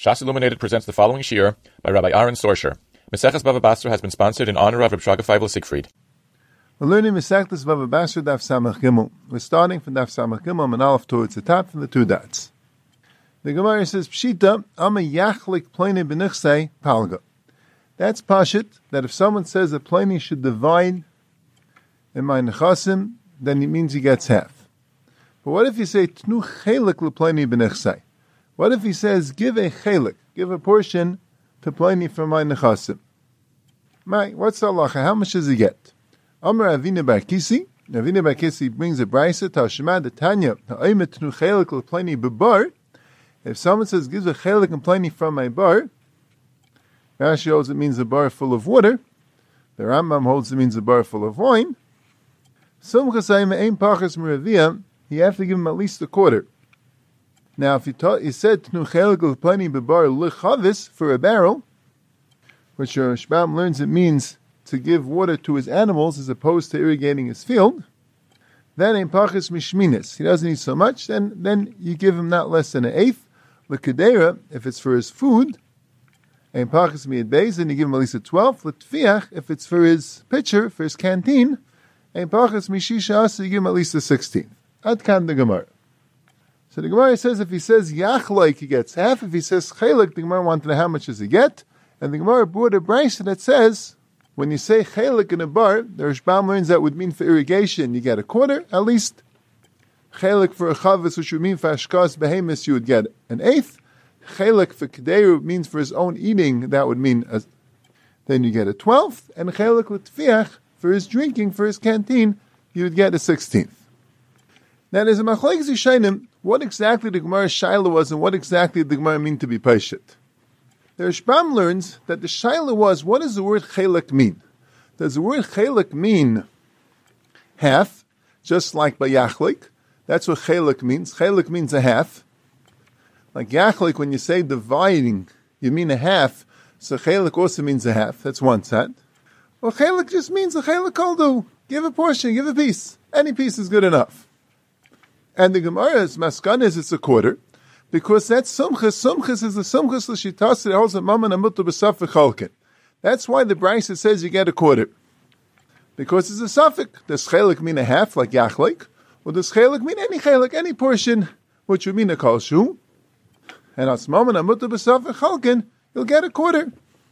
Shas Illuminated presents the following shiur by Rabbi Aaron Sorsher. Maseches Bava Basra has been sponsored in honor of Reb Shraga Feivel Siegfried. We're learning Maseches Bava Basra Daf Samach Gimel. We're starting from Daf Samach Gimel and Aleph towards the top from the two dots. The Gemara says, Pshita, Ama Yachlik Pleni Benichsei Palga. That's Pashit, that if someone says that Pleni should divide in my Nechasim, then it means he gets half. But what if you say, Tnu Chelik L'Pleni Benichsei? What if he says, give a chelik, give a portion to Pliny from my nechasim? What's the halacha? How much does he get? Amar Avina Bar Kisi. Avina Bar Kisi brings a brisa, Tashma, the Tanya, Ha'omet tnu chelik l'Pliny bebar. If someone says, gives a chelik and Pliny from my bar, Rashi holds it means a bar full of water. The Rambam holds it means a bar full of wine. Some chasayim ein pachas meravia, you have to give him at least a quarter. Now, if you said Tnu Chelik L'Pleni Bebar L'Chavis for a barrel, which Rashbam learns it means to give water to his animals as opposed to irrigating his field, then in Pachas Mishminis, he doesn't need so much, then you give him not less than an eighth. L'Kedera, if it's for his food, in Pachas Miyad Beis, then you give him at least a 12th. L'Tfiach, if it's for his pitcher, for his canteen, in Pachas Mishisha Asa, you give him at least a 16th. Ad kan the Gemara. So the Gemara says if he says Yachlik, he gets half. If he says Chelik, the Gemara wanted to know how much does he get. And the Gemara brought a brisa that says, when you say Chelik in a bar, the Rashbam learns that would mean for irrigation, you get a quarter, at least. Chelik for a Chavis, which would mean for Ashkas Behemis, you would get an eighth. Chelik for Kedeiru means for his own eating, that would mean, then you get a 12th. And Chelik L'Tfiach, for his drinking, for his canteen, you would get a 16th. Now there's a machlokes Yishainim, what exactly the Gemara Shaila was and what exactly the Gemara mean to be Pashit. The Rashbam learns that the Shaila was, what does the word Chelik mean? Does the word Chelik mean half, just like by Yachlik? That's what Chelik means. Chelik means a half. Like Yachlik, when you say dividing, you mean a half, so Chelik also means a half. That's one set. Well, Chelik just means a Chelik koldu. Give a portion, give a piece. Any piece is good enough. And the Gemara's maskan is it's a quarter, because that's sumchus. Sumchus is the sumchus l'shitas that holds a mammon amutu b'saf v'chalkin. That's why the brisa says you get a quarter, because it's a suffix. Does chelik mean a half like yachlik, or does chelik mean any chelik, any portion, which would mean a kalshu? And as mammon amutu b'saf v'chalkin, you'll get a quarter.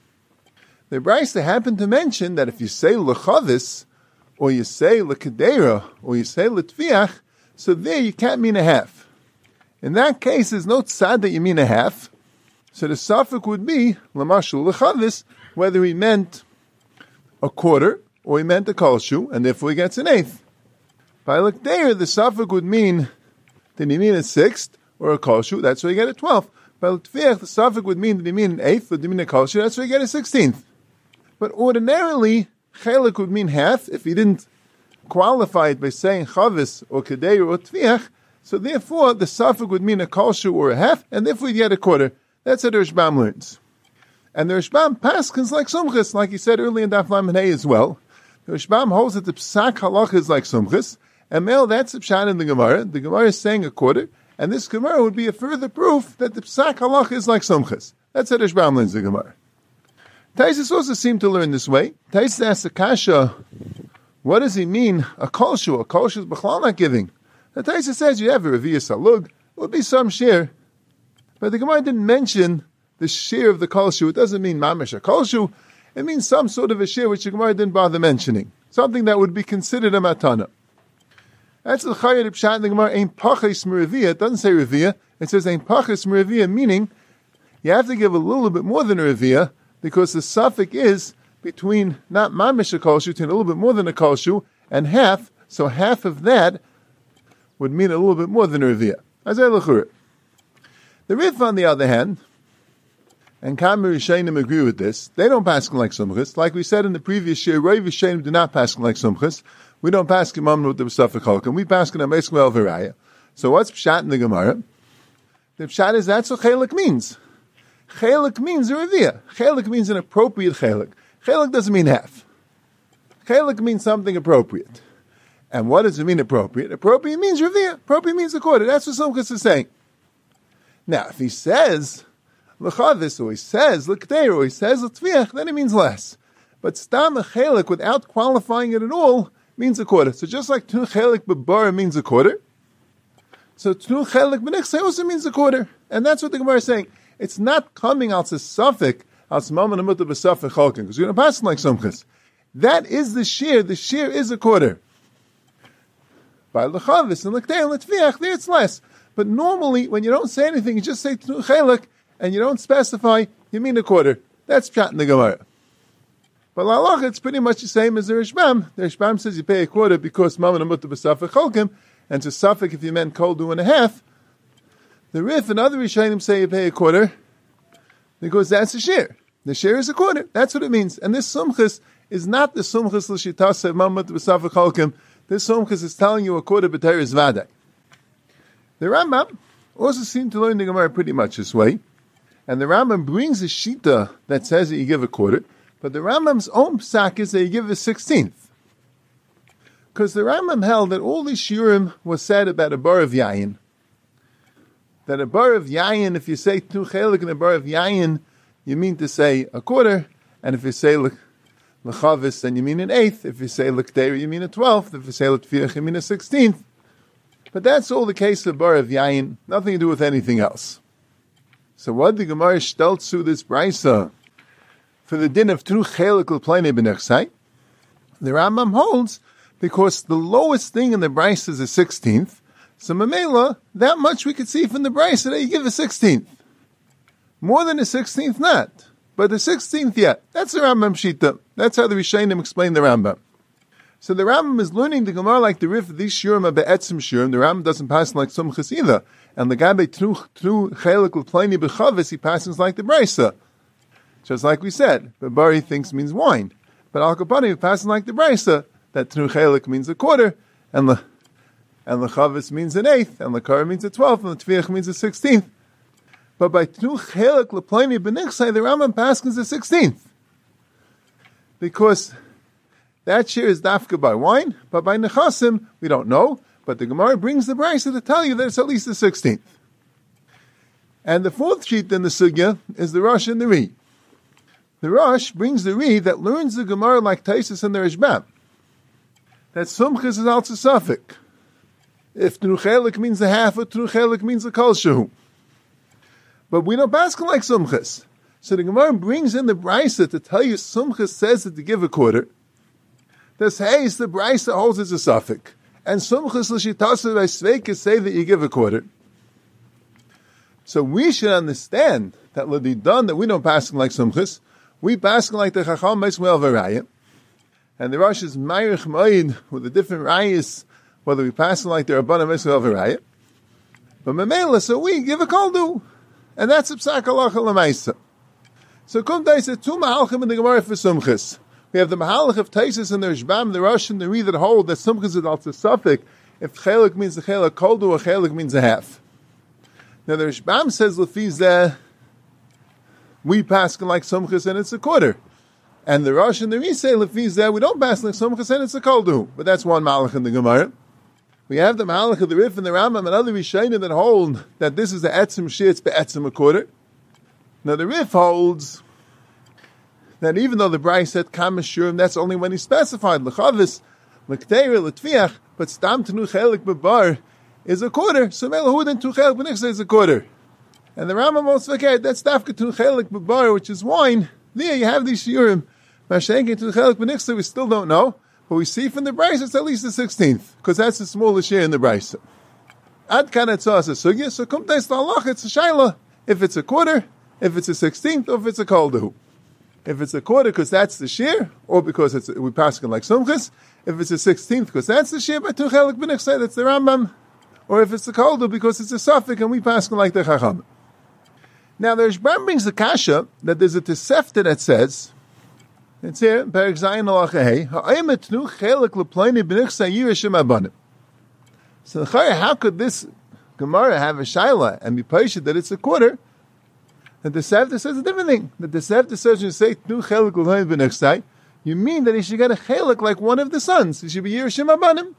The brisa happened to mention that if you say l'chavis, or you say l'kedera, or you say l'tviach, so there you can't mean a half. In that case, there's no tzad that you mean a half. So the suffix would be, l'mashul l'chavis, whether he meant a quarter, or he meant a kolshu, and therefore he gets an eighth. By l'kdeir, the suffix would mean, did he mean a sixth, or a kolshu, that's why you get a 12th. By l'tviach, the suffix would mean, did he mean an eighth, or did he mean a kolshu, that's why you get a 16th. But ordinarily, chelik would mean half, if he didn't qualified by saying chavis or kedei or tviach, so therefore the suffix would mean a kolshu or a half, and therefore you get a quarter. That's what the Rashbam learns. And the Rashbam paskins like sumchis, like he said earlier in Daf Lamed Hey as well. The Rashbam holds that the psak halach is like sumchis, and male, that's the pshat in the Gemara. The Gemara is saying a quarter, and this Gemara would be a further proof that the psak halach is like sumchis. That's what the Rashbam learns the Gemara. Taisus also seemed to learn this way. Taisus asks the kasha, what does he mean, a kolshu? A kolshu is b'chlal not giving. The Taisa says you have a reviya salug, it would be some share. But the Gemara didn't mention the share of the kolshu. It doesn't mean mamish a kolshu. It means some sort of a share which the Gemara didn't bother mentioning. Something that would be considered a matana. That's the chayat pshat in the Gemara, ein pachis mereviyah. It doesn't say reviyah. It says ein pachis mereviyah, meaning you have to give a little bit more than a reviyah, because the suffix is between not mamish a kolshu, between a little bit more than a kolshu, and half, so half of that would mean a little bit more than a reviyah. As I look at it. The Rif, on the other hand, and Kamir Yishainim agree with this, they don't pass like sumchis. Like we said in the previous year, Rav Yishainim do not pass like sumchis. We don't pass Mamnu with the B'safik Chalkan. We pass Amesk Mel Viraya. So what's Pshat in the Gemara? The Pshat is that's what Chelik means. Chelik means a reviyah. Chelik means an appropriate chelik. Chelik doesn't mean half. Chelik means something appropriate. And what does it mean appropriate? Appropriate means reviyah. Appropriate means a quarter. That's what Sumchus is saying. Now, if he says, L'chavis always says, l'kteir always says, l'tviach, then it means less. But stam a chelik without qualifying it at all means a quarter. So just like tnu chelik b'bar means a quarter, so tnu chelik b'nichsei also means a quarter. And that's what the Gemara is saying. It's not coming out as suffix, as mamon amut b'safek chalkin, because you're going to pass like sumchis. That is the shear. The shear is a quarter. By l'chavis and l'kteir and l'tviach, there it's less. But normally, when you don't say anything, you just say tnu chelik, and you don't specify, you mean a quarter. That's pshat in the Gemara. But l'halach, it's pretty much the same as the Rishbam. The Rishbam says you pay a quarter because mamon amut b'safek chalkim, and to safek if you meant kol 2.5. The Rif and other Rishonim say you pay a quarter because that's a shear. The shear is a quarter. That's what it means. And this sumchis is not the sumchis l'shitase mamut b'safek chalkim. This sumchis is telling you a quarter b'teres vadai. The Rambam also seemed to learn the Gemara pretty much this way. And the Rambam brings a shita that says that you give a quarter, but the Rambam's own psak is that you give a 16th. Because the Rambam held that all these shiurim was said about a bar of yayin. That a bar of yayin, if you say tnu chelik and a bar of yayin, you mean to say a quarter, and if you say l'chavis, then you mean an eighth. If you say l'kteir, you mean a 12th. If you say l'tfiach, you mean a 16th. But that's all the case of bar of yayin, nothing to do with anything else. So what the Gemara stellt to this brisa for the din of tnu chelik l'pleine b'nechsai? The Rambam holds because the lowest thing in the brisa is a 16th. So mamela, that much we could see from the brisa that you give a 16th. More than a 16th, not. But the 16th, yeah. That's the Rambam shita. That's how the Rishonim explain the Rambam. So the Rambam is learning the Gemara like the Rif of these shurim are be'etzim shurim. The Rambam doesn't pass like sumchis either. And the Gabe tru chelik l'pleini b'chavis, he passes like the brisa. Just like we said, the Bari thinks means wine. But Al Kapani, he passes like the brisa, that tru chelik means a quarter, and the chavis means an eighth, and the kar means a 12th, and the tviach means a 16th. But by tnu chelik l'pleini b'nichsai, the Rambam passes the 16th. Because that share is dafka by wine, but by nechasim, we don't know. But the Gemara brings the brisa to tell you that it's at least the 16th. And the fourth sheet in the sugya is the Rosh and the Ri. The Rosh brings the Ri that learns the Gemara like Taisus and the Rishbam. That sumchis is also suffix. If tnu chelik means a half, or tnu chelik means a kol shehu. But we don't pass like sumchis. So the Gemara brings in the brisa to tell you sumchis says that to give a quarter. This haze, the brisa holds as a suffix. And sumchis l'shitasa by sveikis say that you give a quarter. So we should understand that l'didan, that we don't pass like sumchis. We pass like the chacham meismel v'raya. And the Rosh is ma'irich ma'id with the different rayas, whether we pass like the Rabbana meismel v'raya. But memela, so we give a koldu. And that's a psak halacha l'maisa. So kumtai said two mahalchim in the Gemara for sumchis. We have the mahalach of Taisus and the Rishbam, the Rosh and the Ri that hold that sumchis is also suffix. If chelik means the chelik koldu, or chelik means a half. Now the Rishbam says lefizeh, we pass like sumchis and it's a quarter. And the Rosh and the Ri say lefizeh, we don't pass like sumchis and it's a koldu. But that's one mahalach in the Gemara. We have the mahalach of the Rif and the Rambam and other Rishonim that hold that this is the etzim shir, it's be'etzim a quarter. Now the Rif holds that even though the Bryce said Kamashurim, that's only when he specified L'chavis, L'kteira, L'tviach, but Stam Tenu Chelik B'bar is a quarter. So Melahud and Tu Chelik B'nichsa is a quarter. And the Rambam also forget that's Dafka Tenu Chelik B'bar, which is wine. There you have these Shurim. Mashenke Tenu Chelik B'nichsa, we still don't know. But we see from the Bryce it's at least the 16th, because that's the smallest share in the Bryce. Ad Kanatzah is a Sugya, so Kumtais L'alach, it's a Shaila. If it's a quarter, if it's a 16th, or if it's a Koldu. If it's a quarter, because that's the shear, or because we pass it like sumchis. If it's a 16th, because that's the shear, by tuchelik b'nichsei, that's the Rambam. Or if it's the koldu, because it's a suffix, and we pass it like the chacham. Now, the Rishbam brings the kasha that there's a tesefta that says, it's here, Perek Zayin Alachahei, ha'emet nu chelik l'pleini b'nichsei yirashim abanim. So, how could this Gemara have a shaila and be patient that it's a quarter? That the Sefta says a different thing. That the Sefta says you say tnu chelik l'pleini b'nichsei, you mean that he should get a chelik like one of the sons. He should be yirashim abanim.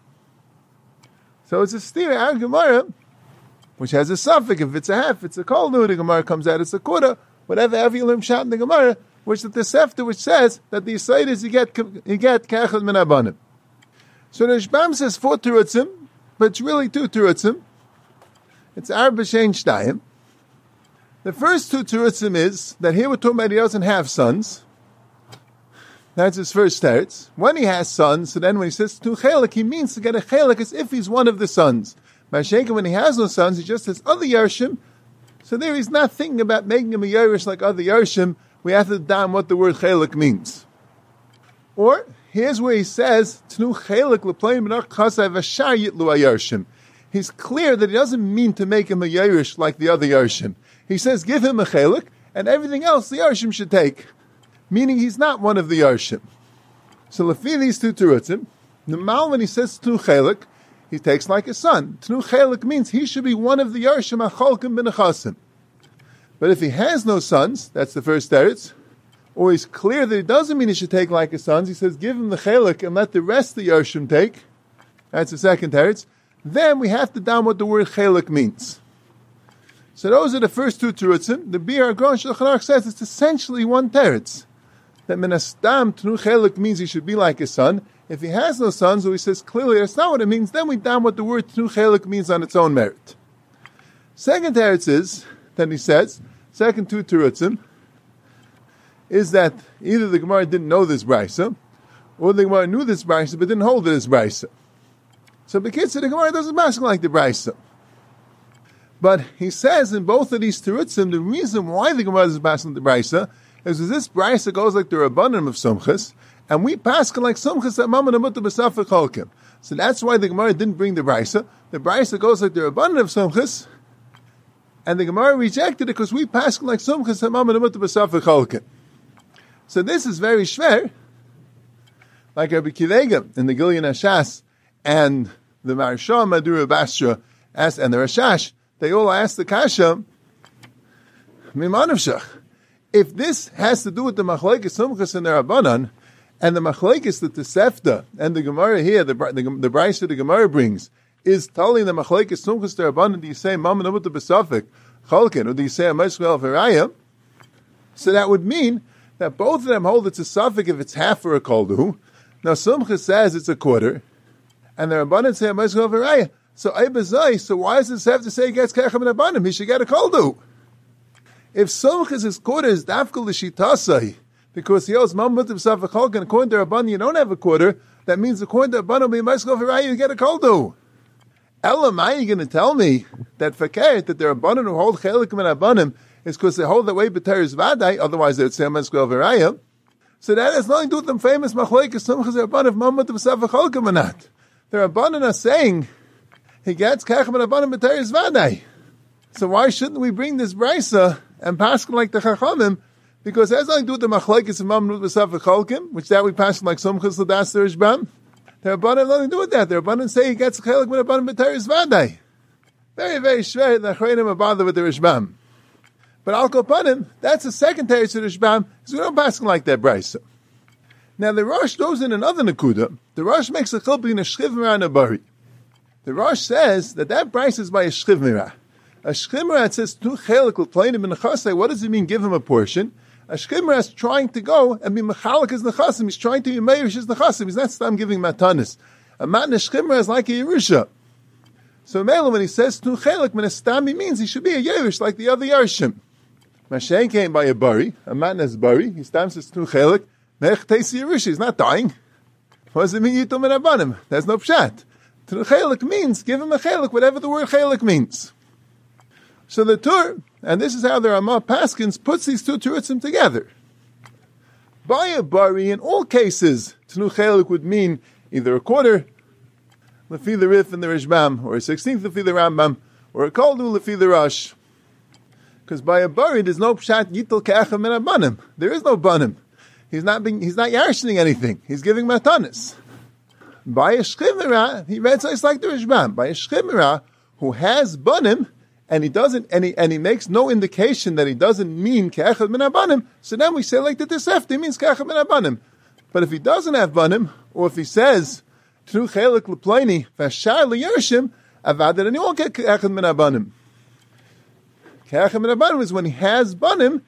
So it's a steer out Gemara, which has a suffix. If it's a half, it's a kol. The Gemara comes out, it's a quarter. whatever Avilim Pshat in the Gemara, which the Tosefta, which says that the Yisayid is you get Kechad Min Abanim. So the Rishbam says 4 Terutzim, but it's really 2 Terutzim. It's Arba Shein Shtayim. The first 2 Terutzim is that here we're talking about he doesn't have sons. That's his first teretz. When he has sons, so then when he says to chelik, he means to get a chelik as if he's one of the sons. Mashenka, when he has no sons, he just has other Yarshim. So there he's not thinking about making him a Yerush like other Yarshim. We have to down what the word chelik means. Or, here's where he says, Tnu chelik l'plein b'nach chasai v'shar yitlu Yarshim. He's clear that he doesn't mean to make him a Yerush like the other Yarshim. He says, give him a chelik, and everything else the Yarshim should take. Meaning he's not one of the Yarshim. So lefi these 2 terutzim, the Mal when he says Tnu chelik, he takes like a son. Tnu chelik means he should be one of the Yarshim acholkim b'nechasim. But if he has no sons, that's the first teretz, or he's clear that it doesn't mean he should take like his sons, he says give him the chelik and let the rest of the Yarshim take. That's the second teretz. Then we have to down what the word chelik means. So those are the first 2 terutzim. The Bir Agron Shulchan Aruch says it's essentially one teretz. That menastam Tnu chelik means he should be like his son. If he has no sons, or he says clearly that's not what it means, then we down what the word Tnu chelik means on its own merit. Second teretz is, then he says, second 2 terutzim, is that either the Gemara didn't know this brisa, or the Gemara knew this brisa but didn't hold it as brisa. So because the Gemara doesn't mask like the brisa. But he says in both of these terutzim, the reason why the Gemara doesn't mask like the brisa is that this brisa goes like the Rabbanim of Sumchus, and we pass like Sumchus at Mamad Amutta B'Safek Cholkim. So that's why the Gemara didn't bring the brisa. The brisa goes like the Rabbanim of Sumchus, and the Gemara rejected it because we pass like Sumchus at Mamad Amutta B'Safek Cholkim. So this is very schwer, like Rabbi Kilega in the Gilyon Hashas, and the Maharsha Madura Basra, and the Rashash, they all asked the Kasha, Mimanavshach. If this has to do with the Machlekes Sumchus and the Rabbanan, and the Machlekes that the Sefta and the Gemara here, the Brisa the Gemara brings, is telling the Machlekes Sumchus the Rabbanan, do you say Mamad Amutta B'Safek Cholkin, or do you say Ameshkel V'Raya? So that would mean that both of them hold it's a suffix if it's half or a koldu. Now Sumchus says it's a quarter, and the Rabbanan say Ameshkel V'Raya. So why does this have to say he gets Kechem and Rabbanim? He should get a koldu. If Sumchus' quarter is dafkal l'shitasai, because he owes Mamad B'Safek Cholkin, according to Rabbanan you don't have a quarter, that means according to Rabbanan will be Ameshkel V'Raya, you get a koldu. Elam, are you going to tell me that fakir, that the Rabbanan who hold Chelikim and Rabbanim is because they hold that way B'Teres Vadai, otherwise they would say Ameshkel V'Raya. So that has nothing to do with them famous Machlekes Sumchus Rabbanim if Mamad B'Safek Cholkin or not. The Rabbanan are saying he gets Kechem and Rabbanim B'Teres Vadai. So why shouldn't we bring this brisa and pass like the Chachamim? Because it has nothing to do with the Machlekes and Mamad B'Safek Cholkin, which that we pass like Sumchus L'das Rishbam. The Rabbanan have nothing to do with that. The Rabbanan say he gets Chelik with Rabbanim B'Teres Vadai. Very, very shver. The Achreinim are bothered with the Rishbam. But Al Kopanim, that's the second teretz of the Rishbam, so we don't pass like that brisa. Now the Rosh goes in another Nakuda. The Rosh makes a chil between a Shchiv Mirah and a Bari. The Rosh says that brisa is by a Shchiv Mirah. A Shchiv Mirah, it says, Tu Chelik L'Pleinim B'Nechasei. What does it mean, give him a portion? A Shchiv Mirah is trying to go and be Mechalik as Nechasim. He's trying to be Meirish as Nechasim. He's not stam giving Matanis. A Matan Shchiv Mirah is like a Yerusha. So Mela, when he says Tu Chelik Menastam, he means he should be a Yerush like the other Yerushim. Mashen came by a Bari, a Matan as Bari. He stamps his Tu Chelik. Mech Teisi Yerusha. He's not dying. What does it mean, Yitum and Abanim? There's no pshat. Tu Chelik means give him a Chelik, whatever the word Chelik means. So the Tur, and this is how the Ramah Paskins puts these 2 terutzim together. By a Bari, in all cases, Tnu Chelik would mean either a quarter, lefi the Rif and the Rishbam, or a 16th lefi the Rambam, or a Koldu lefi the Rosh. Because by a Bari, there's no pshat yitel ke'achem and abanim. There is no banim. He's not yarshening anything. He's giving matanis. By a Shchimera, he read it's like the Rishbam. By a Shchimera, who has banim, and he doesn't, and he makes no indication that he doesn't mean ke'echad min abanim, so then we say like the Tosefta, he means ke'echad min abanim. But if he doesn't have banim, or if he says, Tnu chelik l'pleini, v'ashar l'yershim, avad, then he won't get ke'echad min abanim. Ke'echad min abanim is when he has banim,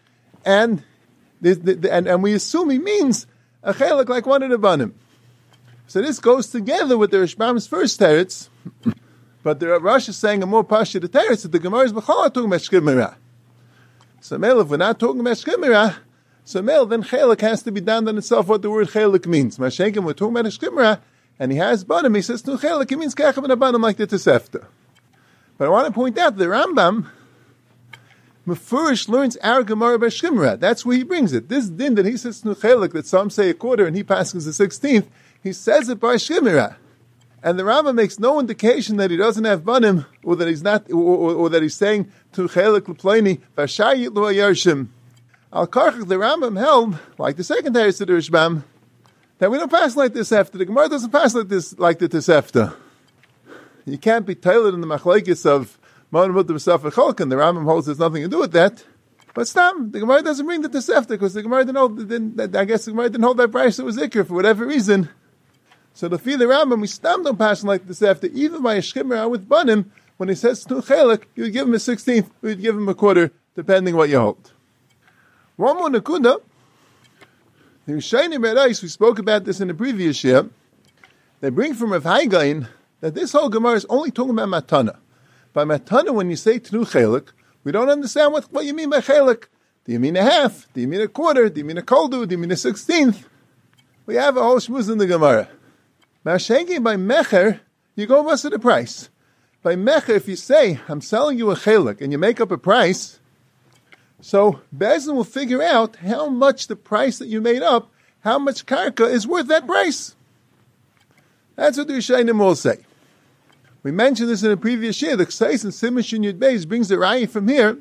and we assume he means a chelik like one of the banim. So this goes together with the Rishbam's first teretz, but the Rosh is saying a more pasha the teretz that the Gemara is b'chol talking about shkimira. So male, if we're not talking about shkimira, so male, then chelik has to be down on itself what the word chelik means. Mashenkim, we're talking about a shkimira, and he has banim, he says no chelik, it means kachem and a banim like the Tosefta. But I want to point out the Rambam Mefurish learns our Gemara by Shkimra. That's where he brings it. This din that he says Nuchelik, that some say a quarter and he passes the 16th, he says it by Shkimra. And the Rambam makes no indication that he doesn't have banim, or that he's not, or that he's saying Nuchelik l'pleini v'ashayit lo yarshim. Al Karchach, the Rambam held, like the second Teretz of the Rishbam, that we don't pass like this after. The Gemara doesn't pass like this, like the Tosefta. You can't be tailored in the machlekes of Mon Mutter B'Safar Cholkan. The Rambam holds there's nothing to do with that. But stam, the Gemara doesn't bring the Tosefta because the Gemara didn't hold. I guess the Gemara didn't hold that price. It was Iker for whatever reason. So the feel the Rambam, we stam don't pass like the Tosefta even by a shkimmer with banim. When he says tu chelik, you would give him a 16th, you would give him a quarter, depending what you hold. One more nakuda. The Rishonim Berais, we spoke about this in the previous year. They bring from Rav Haigain that this whole Gemara is only talking about matana. By matana, when you say tnu chelik, we don't understand what you mean by chelik. Do you mean a half? Do you mean a quarter? Do you mean a koldu? Do you mean a 16th? We have a whole shmuz in the Gemara. Mashenki, by mecher, you go bust the price. By mecher, if you say, I'm selling you a chelik, and you make up a price, so Bezdin will figure out how much the price that you made up, how much karka is worth that price. That's what the Rishonim will say. We mentioned this in a previous year. The Ksais and Siman Shin Yud Beis brings the Raya from here,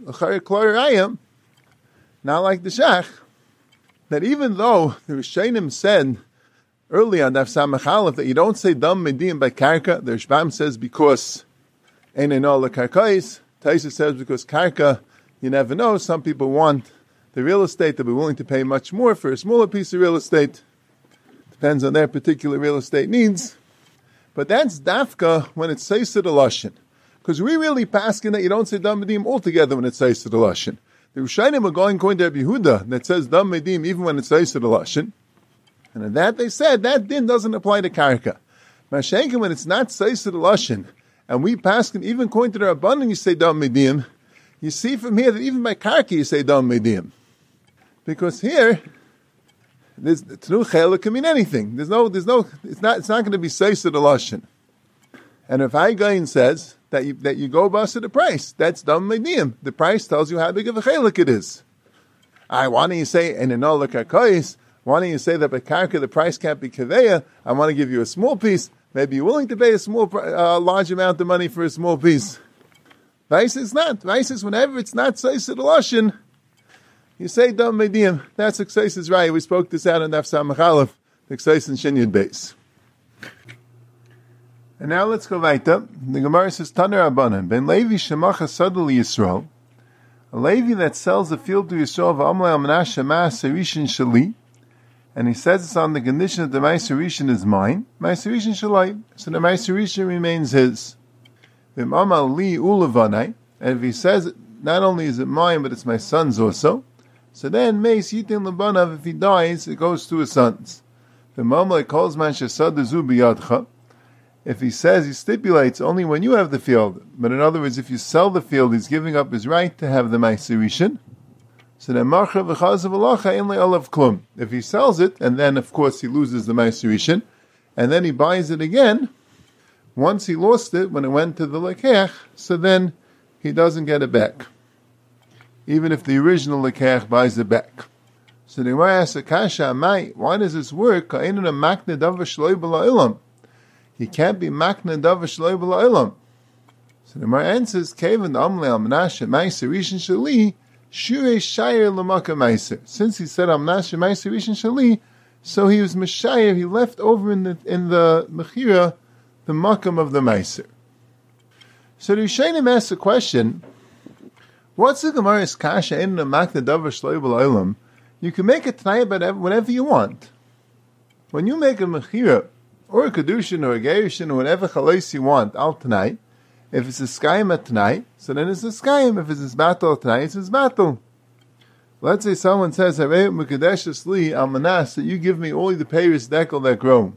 not like the Shach, that even though the Rishonim said early on Daf Samach Aleph that you don't say Dam Mediyim by Karka, the Rishbam says because Ein Eno LeKarkais, Taisa says because Karka, you never know, some people want the real estate, they'll be willing to pay much more for a smaller piece of real estate. Depends on their particular real estate needs. But that's dafka when it says to the Lashon. Because we really paskin that you don't say Dam Medim altogether when it says to the Lashon. The Rishonim are going to Rabbi Yehuda that says Dam Medim even when it says to the Lashon. And in that they said that din doesn't apply to Karka. Mashenka, when it's not says to the Lashon, and we paskin even according to the Rabbanan you say Dam Medim, you see from here that even by Karka you say Dam Medim. Because here, Tnu Chelik can mean anything. It's not going to be seis to the Lashon. And if Haigain says that you go bust the price, that's Dam Medim. The price tells you how big of a Chelik it is. Why don't you say, and in all the Karkais, why don't you say that by Karka the price can't be Kaveya? I want to give you a small piece. Maybe you're willing to pay a large amount of money for a small piece. Vice is not. Vice is whenever it's not seis to the Lashon, you say Dam Medim. That's Ksais is right. We spoke this out in Daf Samach Aleph, the Ksais and Shin Yud Beis. And now let's go weiter. The Gemara says, Taner Rabbanan, Ben Levi Shemacha Sadul Yisrael, a Levi that sells a field to Yisrael, V'amle al Menashe Ma'aseh Rishon Shali, and he says it's on the condition that the Ma'aseh Rishon is mine, Ma'aseh Rishon Shalai, so the Ma'aseh Rishon remains his. V'mamal li ulevanai, and if he says, not only is it mine, but it's my son's also, so then, Meis Yitin Lebanav, if he dies, it goes to his sons. The Mamlek calls man Shesad Zubi Yadcha. If he says, he stipulates only when you have the field. But in other words, if you sell the field, he's giving up his right to have the Ma'aseh Rishon. So then, Marcha V'chazav Alacha Ein Le'alav Klum. If he sells it, and then of course he loses the Ma'aseh Rishon, and then he buys it again, once he lost it, when it went to the Lekech, so then he doesn't get it back. Even if the original Lekech buys it back. So the Gemara asks, Akasha, why does this work? He can't be makna davar shloi b'la'ilam. So the Gemara answers, Kevan amle al Menashe ma'aser rishon shali, shurei shayir l'maka ma'aser. Since he said al Menashe ma'aser rishon shali, so he was meshayir, he left over in the mechira, the makam of the ma'aser. So the Rishonim asks a question, what's the Gemara's kasha in the makna davar shloi b'la'ilam? You can make a t'nai about whatever you want. When you make a mechira, or a kedushin, or a gerushin, or whatever chalais you want, al t'nai, if it's a skayim at t'nai, so then it's a skayim. If it's a battle at t'nai, it's a battle. Let's say someone says, "Harei Mekadeshes li al manas," that you give me only the peiros dekel that grow.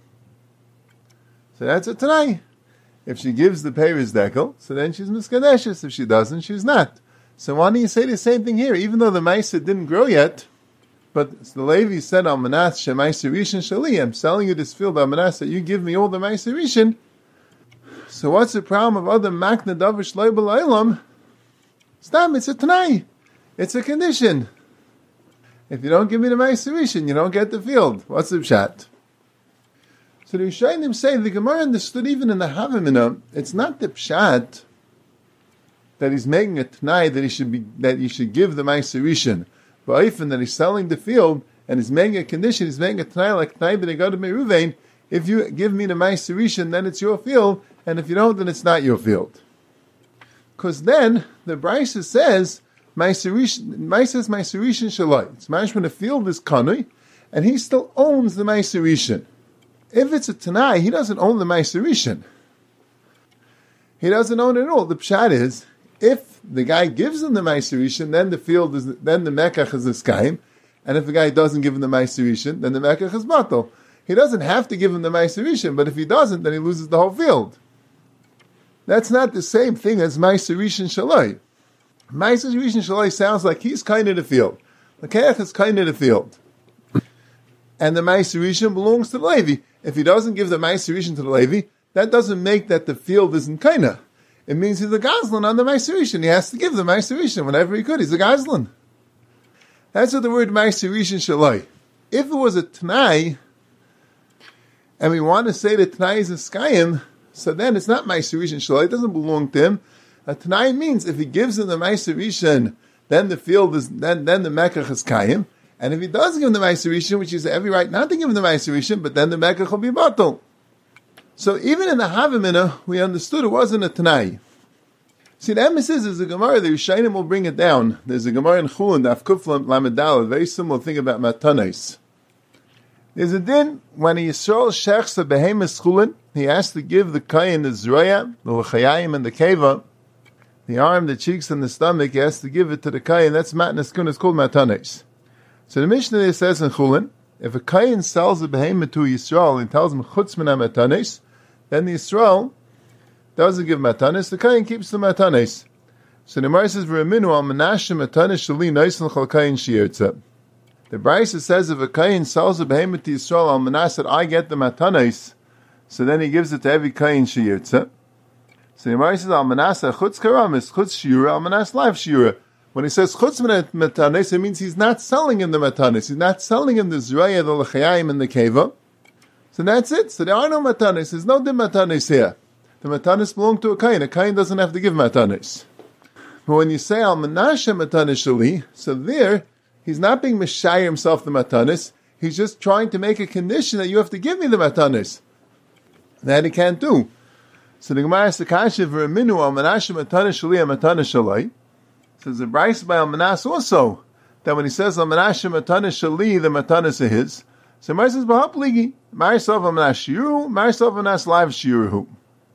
So that's a Tanai. If she gives the peiros dekel, so then she's miskadeshes. If she doesn't, she's not. So why don't you say the same thing here? Even though the ma'aser didn't grow yet, but the Levi said, "Al manas shema'aser rishon shali," I'm selling you this field, al manas, that you give me all the ma'aser rishon. So what's the problem of other makna davar shloi b'laylam? Stam, it's a Tanai. It's a condition. If you don't give me the ma'aser rishon, you don't get the field. What's the pshat? So the Rishonim say the Gemara understood even in the Havamina, it's not the pshat that he's making a Tanai that you should give the ma'aser rishon, but often that he's selling the field and he's making a condition. He's making a Tanai like Tanai that they got to Meruvain. If you give me the ma'aser rishon, then it's your field, and if you don't, then it's not your field. Because then the Brisa says ma'aser rishon shalai. It's mashma the field is kanui, and he still owns the ma'aser rishon. If it's a Tanai, he doesn't own the ma'aser rishon. He doesn't own it at all. The pshat is, if the guy gives him the ma'aser rishon, then the mekach is a skayim, and if the guy doesn't give him the ma'aser rishon, then the mekach is batal. He doesn't have to give him the ma'aser rishon, but if he doesn't, then he loses the whole field. That's not the same thing as ma'aser rishon shalai. Ma'aser rishon shalai sounds like he's kind of the field. The keach is kind of the field. And the ma'aser rishon belongs to the Levi. If he doesn't give the ma'aser rishon to the Levi, that doesn't make that the field isn't kaina. It means he's a gazlan on the ma'aser rishon. He has to give the ma'aser rishon whenever he could. He's a gazlan. That's what the word ma'aser rishon shalai. If it was a Tanai, and we want to say that Tanai is a skayim, so then it's not ma'aser rishon shalai. It doesn't belong to him. A Tanai means if he gives him the ma'aser rishon, then the field is then the mekach is kayim. And if he doesn't give him the ma'aser rishon, which is every right not to give him the ma'aser rishon, but then the mekach will be batal. So even in the Havamina, we understood it wasn't a Tanai. See, the emphasis is a Gemara. The Rishonim will bring it down. There's a Gemara in Chulin, Daf Kuflam Lamedal, a very similar thing about matanos. There's a din when a Yisrael shechs a behemoth Chulin, he has to give the kayin the zroya, the lechayim, and the keva, the arm, the cheeks, and the stomach. He has to give it to the kayin. That's matnas kun. It's called matanos. So the Mishnah there says in Chulin, if a kayin sells a behemoth to Yisrael and tells him chutz min matanos, then the Yisrael doesn't give matanis, the kayin keeps the matanis. So the Gemara says, "V'raminu al menashe matanis shali noisen chol kayin shiyertza." The Brisa says if a kayin sells a behemoth to Yisrael al menas that I get the matanis, so then he gives it to every kayin shiyertza. So the Gemara says al menas chutz karamis chutz shiura al menas live shiura. When he says chutz matanis, it means he's not selling him the matanis. He's not selling him the zraya, the lechayim, and the keva. So that's it. So there are no matanis. There's no dim matanis here. The matanis belong to a kain. A kain doesn't have to give matanis. But when you say al menashe matanis shali, so there he's not being mishayir himself the matanis. He's just trying to make a condition that you have to give me the matanis. That he can't do. So the Gemara says kasha v'raminu al menashe matanis shali al matanis shalai. Says the Brisa by al menas also that when he says al menashe matanis shali, the matanis is his. So Gemara says b'hapligi ma'asav al menas shiuru, ma'asav al menas live shiuru.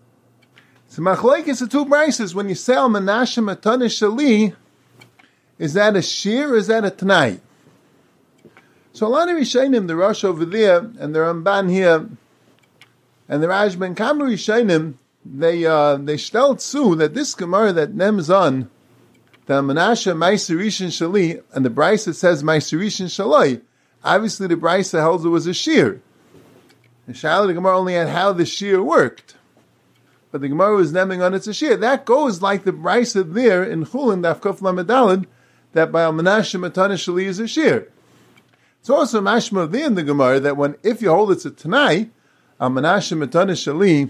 So machlekes the two brises. When you say al menashe matanis shali, is that a shir or is that a tanai? So a lot of Rishonim, the Rosh over there and the Ramban here, and the Raj Ben Kamar Rishonim, they shtelt zu that this Gemara that nems on the menashe ma'aser rishon shali, and the brisa says ma'aser rishon shalai. Obviously, the brisa held it was a shir. The Shaila the Gemara only had how the shir worked. But the Gemara was naming on it's a shir. That goes like the brisa there in Chulin, Daf Kuf Lamedalad, that by al menashe matanis shali is a shir. It's also mashma there in the Gemara that if you hold it's a tanai, al menashe matanis shali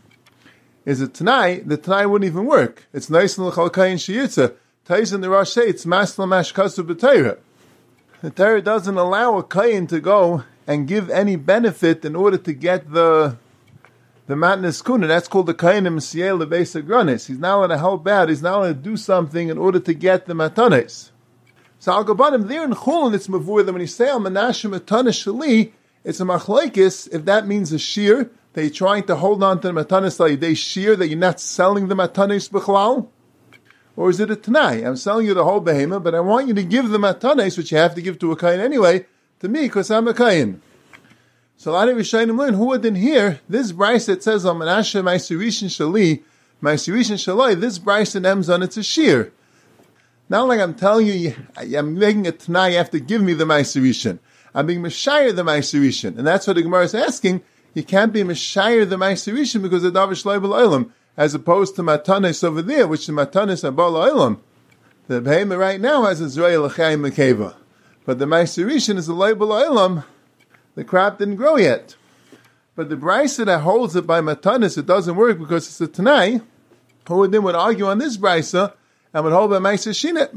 is a tanai, the tanai wouldn't even work. It's nice in l'chal kayin shiyitza. Tais in the Rosh say it's masla mashkasu b'teira. The Torah doesn't allow a kayin to go and give any benefit in order to get the matnas kuna. That's called the kayin m'siyel lebeis agranis. He's not allowed to help out. He's not allowed to do something in order to get the matanes. So I'll go bottom there in Chulin. It's mavur that when you say al menashe matanes shali, it's a machlekes if that means a shir that you're trying to hold on to the matanes like they shir that you're not selling the matanes b'chlal, Or is it a Tanai? I'm selling you the whole behemoth, but I want you to give the matanes, which you have to give to a kain anyway, to me, because I'm a kain. So a lot of Rishonim learn, who would then hear this Bryce that says, on Menashe Ma'asirishin Shali, Ma'asirishin Shaloi, this Bryce and ends on it's a shear. Not like I'm telling you, I'm making a Tanai, you have to give me the Ma'asirishin. I'm being Meshayir the Ma'asirishin. And that's what the Gemara is asking. You can't be Meshayir the Ma'asirishin because of Davar Shloi B'L'Olam, as opposed to Matanis over there, which the Matanis are B'L'Olam. The behemoth right now has a Zrei L'Chayim Mekeva. But the Ma'asirishin is a Loi B'L'Olam. The crop didn't grow yet. But the Brisa that holds it by Matanis, it doesn't work because it's a Tanai, who then would argue on this Brisa, and would hold by Ma'aser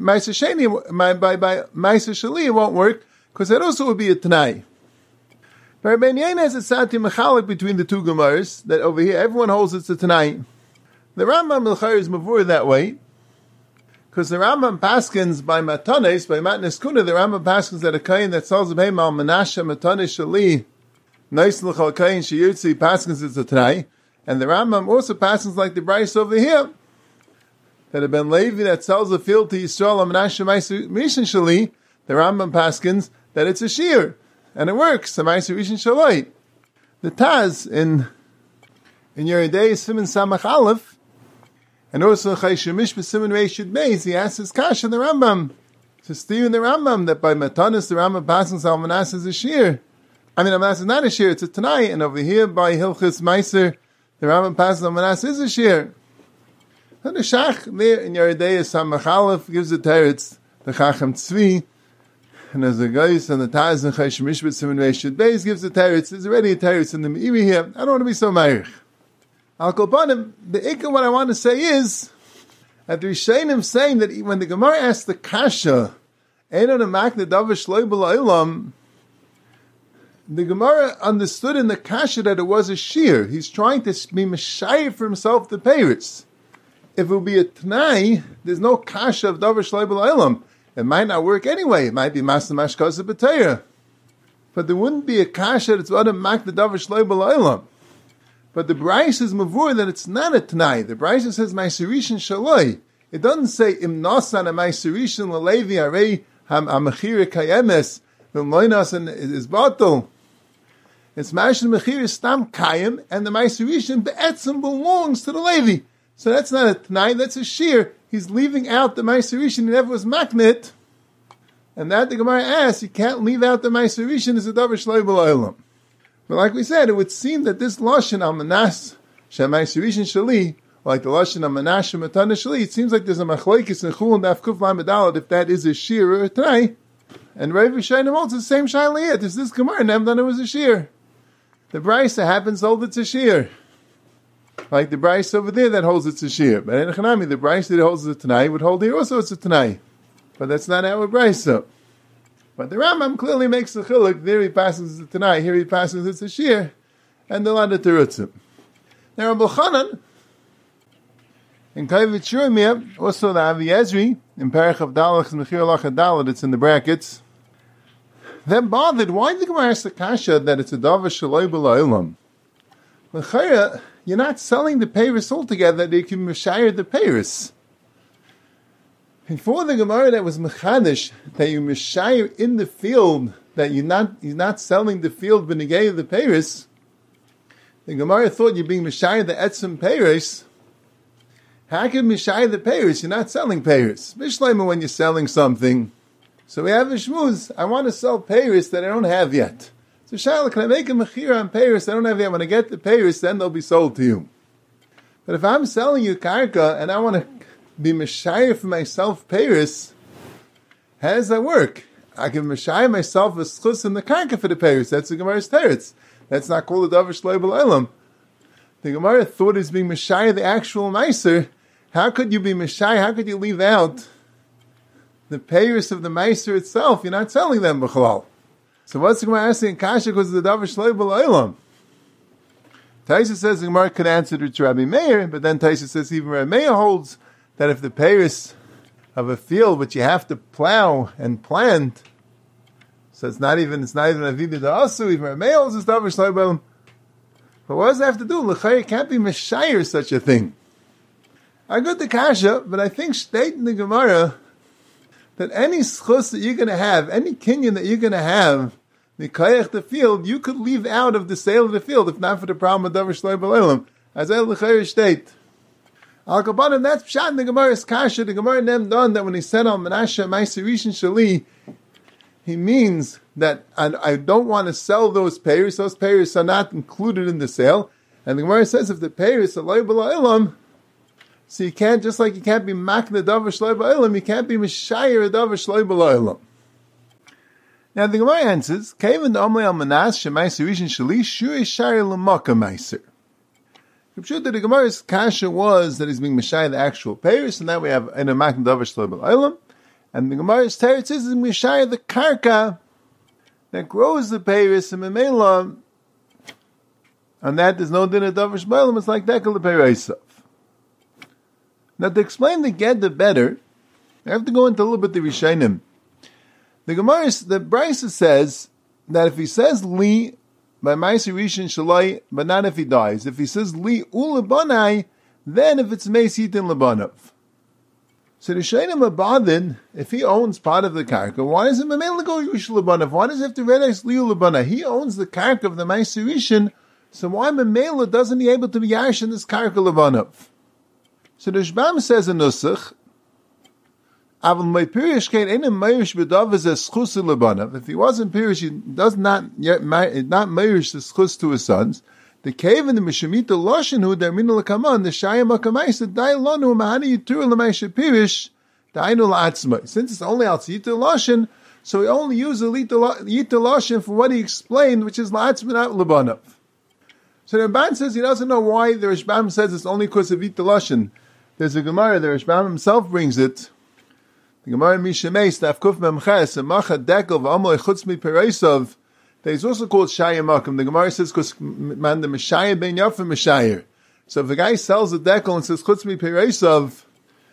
Sheni, by Ma'aser Shali, it won't work, because that also would be a Tanai. But Rabbi Yein has a Sati Mechalik between the two Gemaras, that over here everyone holds it's a Tanai. The Rambam L'chayr is Mavur that way, because the Rambam Paskins by Matanes, by Matnes Kuna, the Rambam Paskins that a Kain that sells a Behemoth al Menashe Matanes Shali, Nice L'chal Kain Shiyutzi Paskins is a Tanai, and the Rambam also Paskins like the Bryce over here, that a Ben Levi that sells a field to Yisrael al Menashe Ma'aser Shali, the Rambam Paskins that it's a shear, and it works, the Ma'aser Shalai. The Taz in Yeridei Siman Samach Aleph, and also Chayshemish B'Siman Reishud Beis, he asks his Kash in the Rambam, to steer in the Rambam, that by Matanis the Rambam Paskins al Manas is a shear. I mean, Manas is not a shear, it's a Tanai, and over here by Hilchis Meiser, the Rambam Paskins al Manas is a shear. And the Shach there in Yeridei Samach Aleph gives the teretz, the Chacham Tzvi, and as a Geis and the Taz and Chayshemish B'Siman Reishud Beis gives the teretz. There's already a teretz in the Meiri here. I don't want to be so meirich. Al Kolpanim, the Ikka, what I want to say is, that the Rishonim saying that when the Gemara asked the Kasha, Eino Nemak Nedavar Shloi B'L'Olam, the Gemara understood in the Kasha that it was a shear. He's trying to be Meshayir for himself the Peiritz. If it would be a Tanai, there's no Kasha of Davar Shloi B'L'Olam. It might not work anyway. It might be Masna Mashkasa B'Teira. But there wouldn't be a Kasha that's what a Mak Nedavar Shloi B'L'Olam. But the Bryce is Mavur that it's not a Tanai. The Bryce says Ma'aserishin Shaloi. It doesn't say Im Nasan a Ma'aserishin L'Levi Arei HaMechira Kayemes V'Moinas is Batal. It's Ma'ashin Mechira Stam Kayem, and the Ma'aserishin Be'etzim belongs to the Levi. So that's not a Tanai, that's a shear. He's leaving out the Ma'aserishin, he never was Maknit. And that the Gemara asks, you can't leave out the Ma'aserishin as a Davar Shloi B'L'Olam. But like we said, it would seem that this Lashon al Manas Shema'aserishin Shali, like the Lashon al Manas Shematana Shali, it seems like there's a Machlokes in Chul and Daf Kuf Lamed Daled if that is a shear or a Tanai. And Rav Yishayim holds the same Shaila yet. There's this Gemara, and it was a shear. The Brisa happens hold it's a shear. Like the Brisa over there that holds it's a shear. But in Chanami, the Brisa that holds it's a Tanai would hold here also it's a Tanai. But that's not our Brisa. But the Rambam clearly makes the chiluk. There he passes the Tanai, here he passes it's a shear, and the lot of terutzim. Now Rabbi Chanan in Kavit Shurmiyah, also the Avi Ezri in Perich of Dalach Mechir Lachad Dalet, it's in the brackets. Then bothered, why did the Gemara ask the Kasha that it's a Davar Shaloi B'L'Olam? L'chayra, you're not selling the Peiris altogether, that you can Meshayir the Peiris. Before the Gemara that was Mechadish, that you Meshayir in the field, that you're not selling the field b'negei of the Peiris, the Gemara thought you're being Meshayir the Etzim Peiris. How can Meshayir the Peiris? You're not selling Peiris. Mishlema when you're selling something. So we have a shmuz, I want to sell Peiris that I don't have yet. So Shaila, can I make a Mechira on Peiris I don't have yet? When I get the Peiris, then they'll be sold to you. But if I'm selling you Karka, and I want to be Meshayir for myself Peiris, how does that work? I can Meshayir myself a schus in the Karka for the Peiris. That's the Gemara's teretz. That's not called a Davar Shloi B'L'Olam. The Gemara thought it's being Meshayir the actual Meiser. How could you be Meshayir? How could you leave out the Peiris of the Meiser itself? You're not selling them b'chalal. So what's the Gemara asking Kasha because of the Davar Shloi B'L'Olam? Taisa says the Gemara could answer it to Rabbi Meir, but then Taisa says even Rabbi Meir holds that if the Peiris of a field which you have to plow and plant, so it's not even a Avida Da'asu, even Rabbi Meir holds this Davar Shloi B'L'Olam. But what does that have to do? L'chayr can't be Meshayir such a thing. I got the kasha, but I think state in the Gemara that any schus that you're going to have, any kinyan that you're going to have, mikayach the field, you could leave out of the sale of the field if not for the problem of davar shloi b'leilam. As el l'chayr state. Al kabanim, that's pshat in the Gemara's kasha. The Gemara nem done that when he said on Menashe Ma'aser Rishon Shali, he means that I don't want to sell those payers. Those payers are not included in the sale. And the Gemara says if the payers are loy b'leilam, so you can't, just like you can't be makna davar shloi b'leilam, you can't be mishayer davar shloi b'leilam. Now the Gemara answers, Kevin the Omle al Manas Shemaiser Rishon Shali Shuri Shari L'Maka Meiser. The Gemara's kasha was that he's being mishayah the actual payers, and now we have in a makna davar shloi b'leilam, and the Gemara's teretz is mishayah the karka that grows the payers and memela, and that there's no din of davar shloi b'leilam. It's like dekel the peireisav. Now to explain the Gedda better, I have to go into a little bit the Rishonim. The Gemara, the Brisa says that if he says li by Ma'aser Rishon Shalai, but not if he dies. If he says li ulebanai, then if it's meis yitin lebanov. So the Rishonim abadin, if he owns part of the karka, why does it memela go yush lebanov? Why does he have to realize li ulebanai? He owns the karka of the Ma'aser Rishon, so why memela doesn't he able to be yash in this karka lebanov? So the Shbam says in Nusach, if he wasn't Pirish, he does not yet not Meirish the schus to his sons. The cave in the Mishemita Loshin who their minul kaman, the Shayam Akamaisa, Dailonu Mahani Yitur Lamaisha Pirish, Dainu La'atzma. Since it's only out Yitur Loshin, so he only uses Yitur Loshin for what he explained, which is La'atzma, not Labanov. So the Ramban says he doesn't know why the Rishbam says it's only because of Yitur Loshin. There's a Gemara, the Rishbam himself brings it. The Gemara Mishemeis, Tafkuf Memches, and Macha Dekel, V'amoi Chutzmi Pereisov, that is also called Shaya Makam. The Gemara says, because man, the Meshaya Ben Yafim Meshayer. So if a guy sells a Dekel and says Chutzmi Pereisov,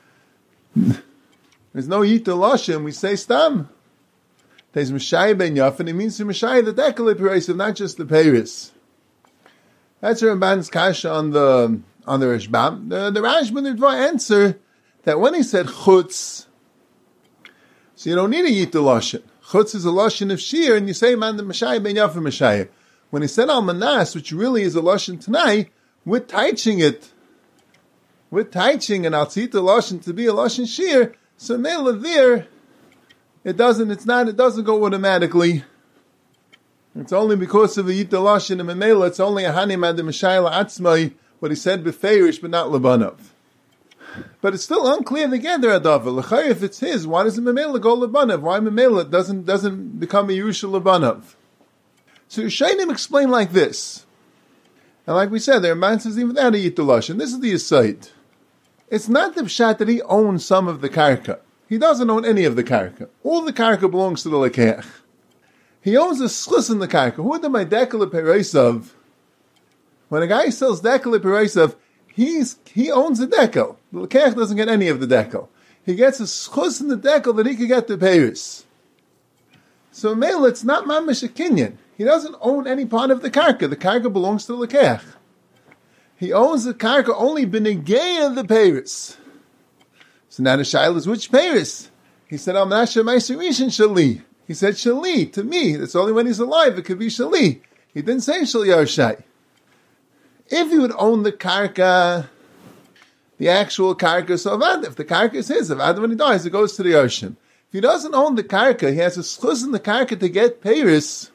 there's no Yita Lashim, we say Stam. There's Meshaya Ben Yafim, it means to Meshaya the Dekel Pereisov, not just the Peris. That's Ramban's kasha on the Rishbam. The Rashba and the Dvar answer that when he said chutz, so you don't need a yita lashon. Chutz is a lashon of shir, and you say man the mashayah ben yafim mashayah. When he said al manas, which really is a lashon tonight, we're teaching it. We're teaching an al tzita lashon to be a lashon shir. So mela there, it doesn't go automatically. It's only because of the yita lashon and memela. It's only a hanim ad the mashayah la'atzmai. What he said befeirish, but not Labanov. But it's still unclear again there Adava. L'chayr, if it's his, why doesn't Memela go Labanov? Why Memela doesn't become a Yerusha Labanov? So Yishayim explain like this. And like we said, there are man says even without a Yitulash, and this is the aside. It's not the pshat that he owns some of the karka. He doesn't own any of the karka. All the karka belongs to the Lekeach. He owns a schus in the karka. Who are the Maidekala Pereisav? When a guy sells dekel pereisav, he owns the dekel. The Lekeach doesn't get any of the dekel. He gets a schus in the dekel that he can get the peiris. So mele, it's not mamash a kinyan. He doesn't own any part of the karka. The karka belongs to the Lekeach. He owns the karka only b'negei of the peiris. So now the shaila is which peiris? He said, Al Menashe Ma'aser Rishon Shali. He said Shali to me. That's only when he's alive. It could be Shali. He didn't say Shal Yarshai. If he would own the karka, the actual karka, so if the karka is his, when he dies, it goes to the ocean. If he doesn't own the karka, he has a schus in the karka to get peiris.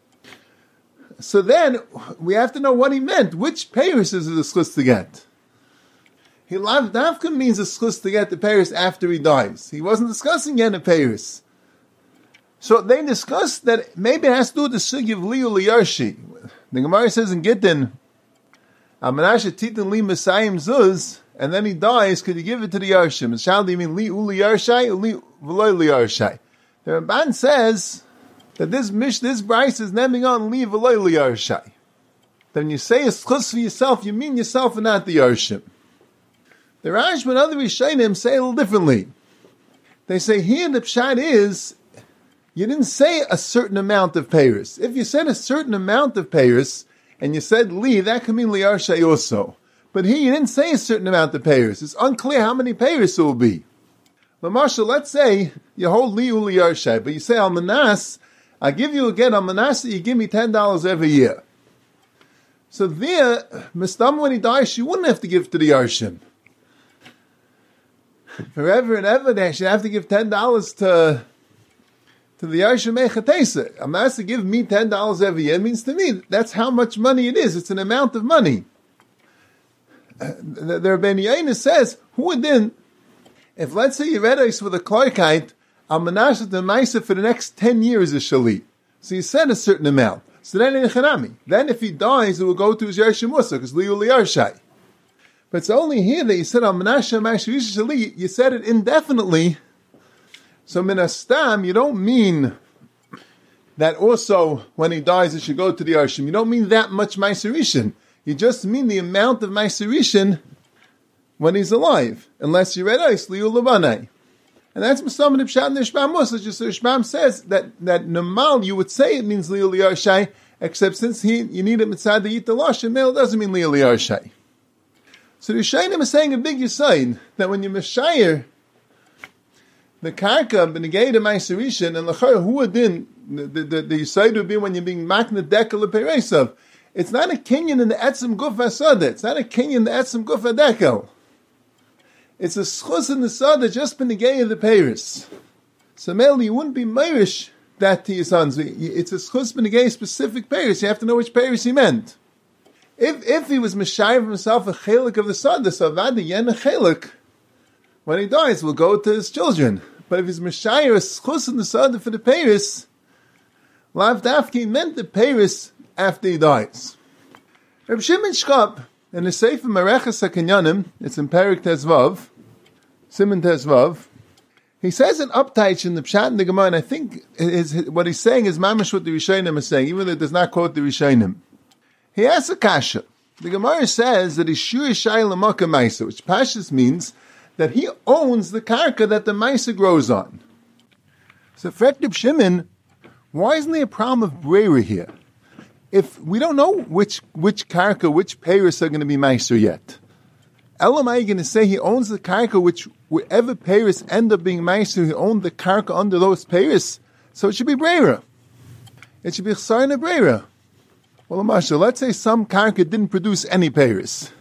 So then, we have to know what he meant. Which peiris is the schus to get? He lav davka means a schus to get the peiris after he dies. He wasn't discussing yet a peiris. So they discussed that maybe it has to do with the sugi of liu liyarshi. The Gemara says in Gittin, Amenashe titan li mesayim zuz, and then he dies, could you give it to the Yarshim? Shall you mean li uli yarshai, uli v'loy li yarshai? The Ramban says that this Bryce is naming on li v'loy li yarshai. Then you say a schus for yourself, you mean yourself and not the Yarshim. The Rashba and other Rishonim say a little differently. They say here the pshat is, you didn't say a certain amount of peiris. If you said a certain amount of peiris, and you said li, that could mean li yarshai also. But here you didn't say a certain amount of payers. It's unclear how many payers it will be. L'mashal, let's say you hold li'u li'yarshay, but you say, al manas, I give you again, al manas, you give me $10 every year. So there, Mistam, when he dies, you wouldn't have to give to the Yarshim. Forever and ever, they should have to give $10 to the Yarshim Echatesa. I'm asked to give me $10 every year. It means to me, that's how much money it is. It's an amount of money. The Rebbeinu Yaina says, who would then, if let's say you read us with a Clarkite, Al-Manash the Maisa for the next 10 years is Shalit. So you said a certain amount. So then in Chanami. Then if he dies, it will go to his Yarshim Musa, because Liu Liarshai. But it's only here that you said Al-Manash Mashrish Shalit, you said it indefinitely. So Minastam, you don't mean that also when he dies it should go to the Yarshim. You don't mean that much Maiserishin. You just mean the amount of Maiserishin when he's alive. Unless you read Ais Liu Labanai. And that's Mistam and Pshat and Ishbam Musa. Just so Ishbam says that Namal, you would say it means Liu Liarshai, except since you need it mitzad the Yitalash, and male doesn't mean Liu Liarshai. So the Shainim is saying a big Yisayin, that when you Meshayir, the Karka, Benegay to Maiserishin, and Lachar Huadin, the Yisayin would be when you're being Makna Dekel Peresav. It's not a Kenyan in the Etzim Guf Asada. It's not a Kenyan in the Etzim Guf Adekel. It's a schus in the Sada, just Benegay of the Paris. So mainly you wouldn't be Meirish that to your sons. It's a schus Benegay specific Paris. You have to know which Paris he meant. If he was Meshayir of himself a chelik of the Sada, so Vada Yen a chelik, when he dies, will go to his children. But if he's Meshayir a schus in the Sada for the Paris, Lav Dafki meant the Paris after he dies. Reb Shimon Shkop, in the Sefer Mareches HaKinyanim, it's in Perik Tezvav, Simon Tezvav, he says an uptaich in the Pshat and the Gemara, and I think what he's saying is mamash what the Rishonim is saying, even though it does not quote the Rishonim. He asks a kasha. The Gemara says that he's shur shai l'maka maisa, which pashas means that he owns the karka that the maisa grows on. So for Reb Shimon, why isn't there a problem of brera here? If we don't know which karka, which peiros are going to be meiser yet. Elamai, are going to say he owns the karka, which wherever peiros end up being meiser, he owned the karka under those peiros, so it should be brera. It should be chsarna brera. Well, Masha, let's say some karka didn't produce any peiros.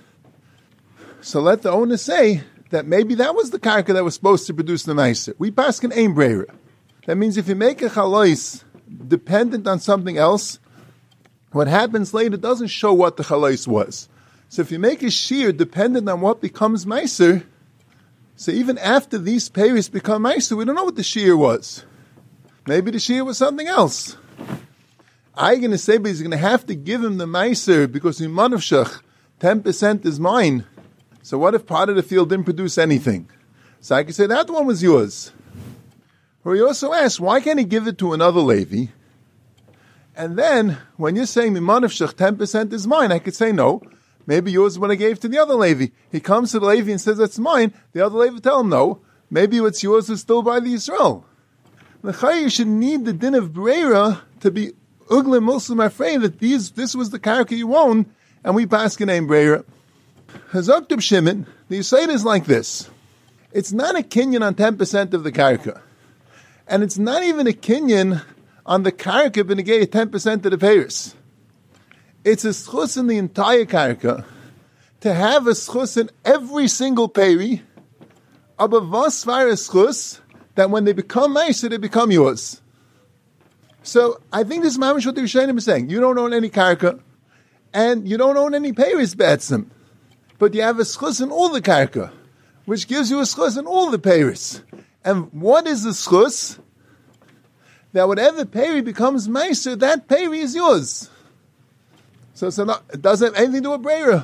So let the owner say that maybe that was the karka that was supposed to produce the meiser. We pass an aim brera. That means if you make a chalois dependent on something else, what happens later doesn't show what the chalais was. So if you make a shear dependent on what becomes meiser, so even after these peiros become meiser, we don't know what the shear was. Maybe the shear was something else. I'm going to say, but he's going to have to give him the meiser because in manavshach, 10% is mine. So what if part of the field didn't produce anything? So I can say that one was yours. Or he also asks, why can't he give it to another Levi? And then, when you're saying Mimanavshach 10% is mine, I could say no. Maybe yours is what I gave to the other Levi. He comes to the Levi and says that's mine. The other Levi tell him no. Maybe what's yours is still by the Yisrael. You should need the din of Brera to be Uglim Muslim afraid that this was the karka you own, and we pass a name Brera. Hazak Reb Shimon, the Yisrael is like this. It's not a kinyan on 10% of the karka. And it's not even a kinyan on the karka benegay 10% of the peiros. It's a schus in the entire karka to have a schus in every single peri, aber was war a schus that when they become meiser, they become yours. So I think this is mamish what the Rishonim is saying. You don't own any karka, and you don't own any peiros be'etzim, but you have a schus in all the karka, which gives you a schus in all the peiros. And what is the schus? That whatever peri becomes meiser, that peri is yours. So it doesn't have anything to do with brera.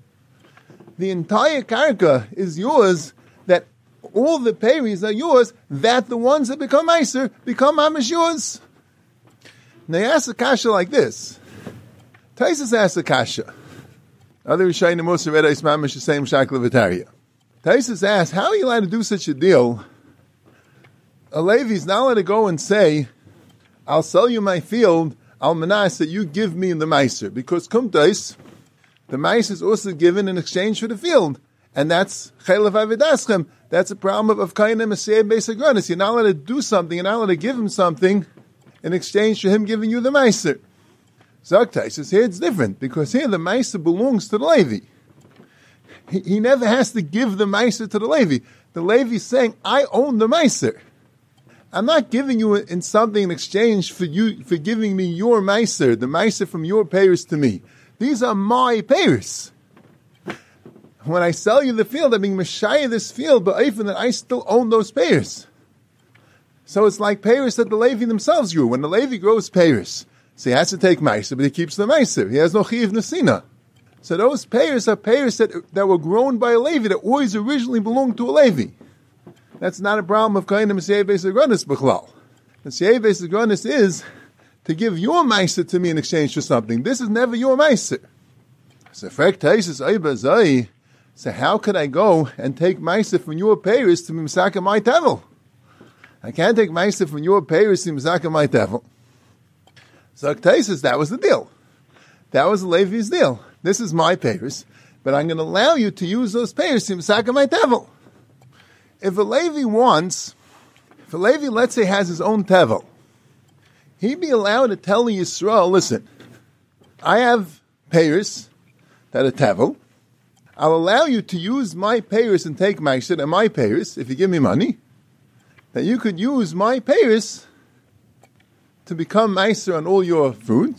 The entire karka is yours, that all the peris are yours, that the ones that become meiser become mamish yours. Now you ask a kasha like this. Taisus asks a kasha. Other Rishayim Musa read Eis mamish the same shakla v'tarya. Taisus asks, how are you allowed to do such a deal? A Levi is not allowed to go and say, I'll sell you my field, al manas, that you give me in the meiser. Because kumtais, the mais is also given in exchange for the field. And that's chaylev avidaschem. That's a problem of kainim aseh beis agronis. You're not allowed to do something, you're not allowed to give him something in exchange for him giving you the meiser. Zogtai says here it's different, because here the meiser belongs to the Levi. He never has to give the meiser to the Levi. The Levi is saying, I own the meiser. I'm not giving you in something in exchange for giving me your meiser, the meiser from your payers to me. These are my payers. When I sell you the field, I'm being meshayah this field, but even that I still own those payers. So it's like payers that the Levi themselves grew. When the Levi grows payers, so he has to take meiser, but he keeps the meiser. He has no chiv nesina. So those payers are payers that were grown by a Levi, that always originally belonged to a Levi. That's not a problem of kainim aseh beis agronis b'chlal. The aseh beis agronis is to give your meiser to me in exchange for something. This is never your meiser. So how could I go and take meiser from your payers to misaka my tevel? I can't take meiser from your payers to misaka my tevel. So Taisus, that was the deal. That was the Levi's deal. This is my payers, but I'm going to allow you to use those payers to misaka my tevel. If a Levi, let's say, has his own tevel, he'd be allowed to tell the Yisrael, listen, I have payers that are tevel. I'll allow you to use my payers and take meiser, and my payers, if you give me money, that you could use my payers to become meiser on all your food,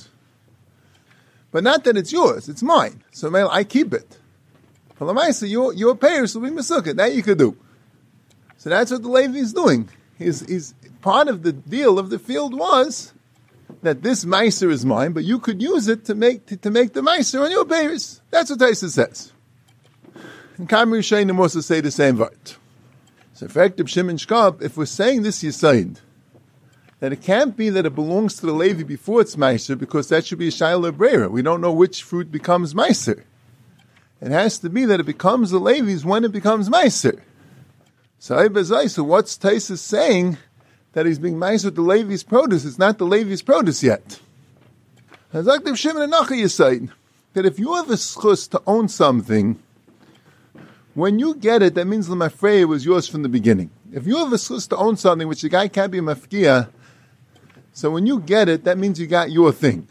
but not that it's yours, it's mine. So I keep it. For the meiser, your payers will be mesukah. That you could do. So that's what the Levi is doing. He's part of the deal of the field was that this meiser is mine, but you could use it to make the meiser on your payers. That's what Taisa says. And Kamri Shainim also say the same word. So effective Shimon Shkab, if we're saying this Yisaid, that it can't be that it belongs to the Levi before it's meiser, because that should be a Shaila Brera. We don't know which fruit becomes meiser. It has to be that it becomes the Levi's when it becomes meiser. So what's Taisa saying that he's being meiser with the Levi's produce? It's not the Levi's produce yet. Hazaktiv Shimon and Nacha Yisaid, that if you have a schus to own something, when you get it, that means the mafreya was yours from the beginning. If you have a schus to own something which the guy can't be a mafkia, so when you get it, that means you got your thing.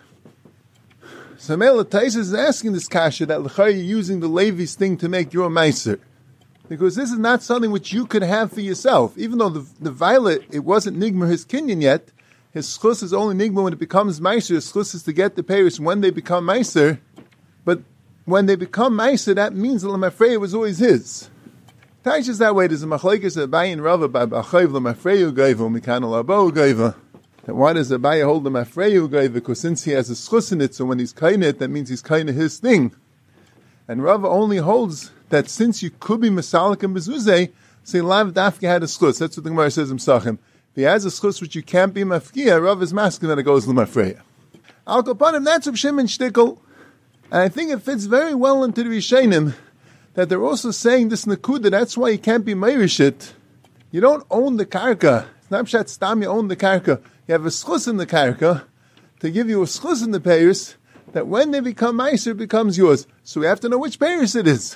So Mela Taisa is asking this kasha that l'chai you're using the Levi's thing to make your meiser, because this is not something which you could have for yourself. Even though the violet, it wasn't nigma his kinyan yet, his schus is only nigma when it becomes meiser. His schus is to get the payers when they become meiser, but when they become meiser, that means the lemafreya was always his. Taish is that way. There's a machlekes Abaye and Rava by B'achayv lemafreya gaiva u'mikan alabo gaiva. That why does Abaye hold lemafreya gaiva? Because since he has a schus in it, so when he's kaina it, that means he's kaina his thing. And Rava only holds that since you could be masalik and mezuzeh, say lav dafka had a schus. That's what the Gemara says in Psachim. If he has a schus which you can't be mafkia, Rava is masking that it goes lemafreya. Al kapanim, that's Reb Shimon shtickle. And I think it fits very well into the Rishonim that they're also saying this Nakuda, that's why you can't be Meirishit. You don't own the karka. It's not Pshat Stam, you own the karka. You have a schus in the karka to give you a schus in the payers that when they become Meiser, it becomes yours. So we have to know which payers it is.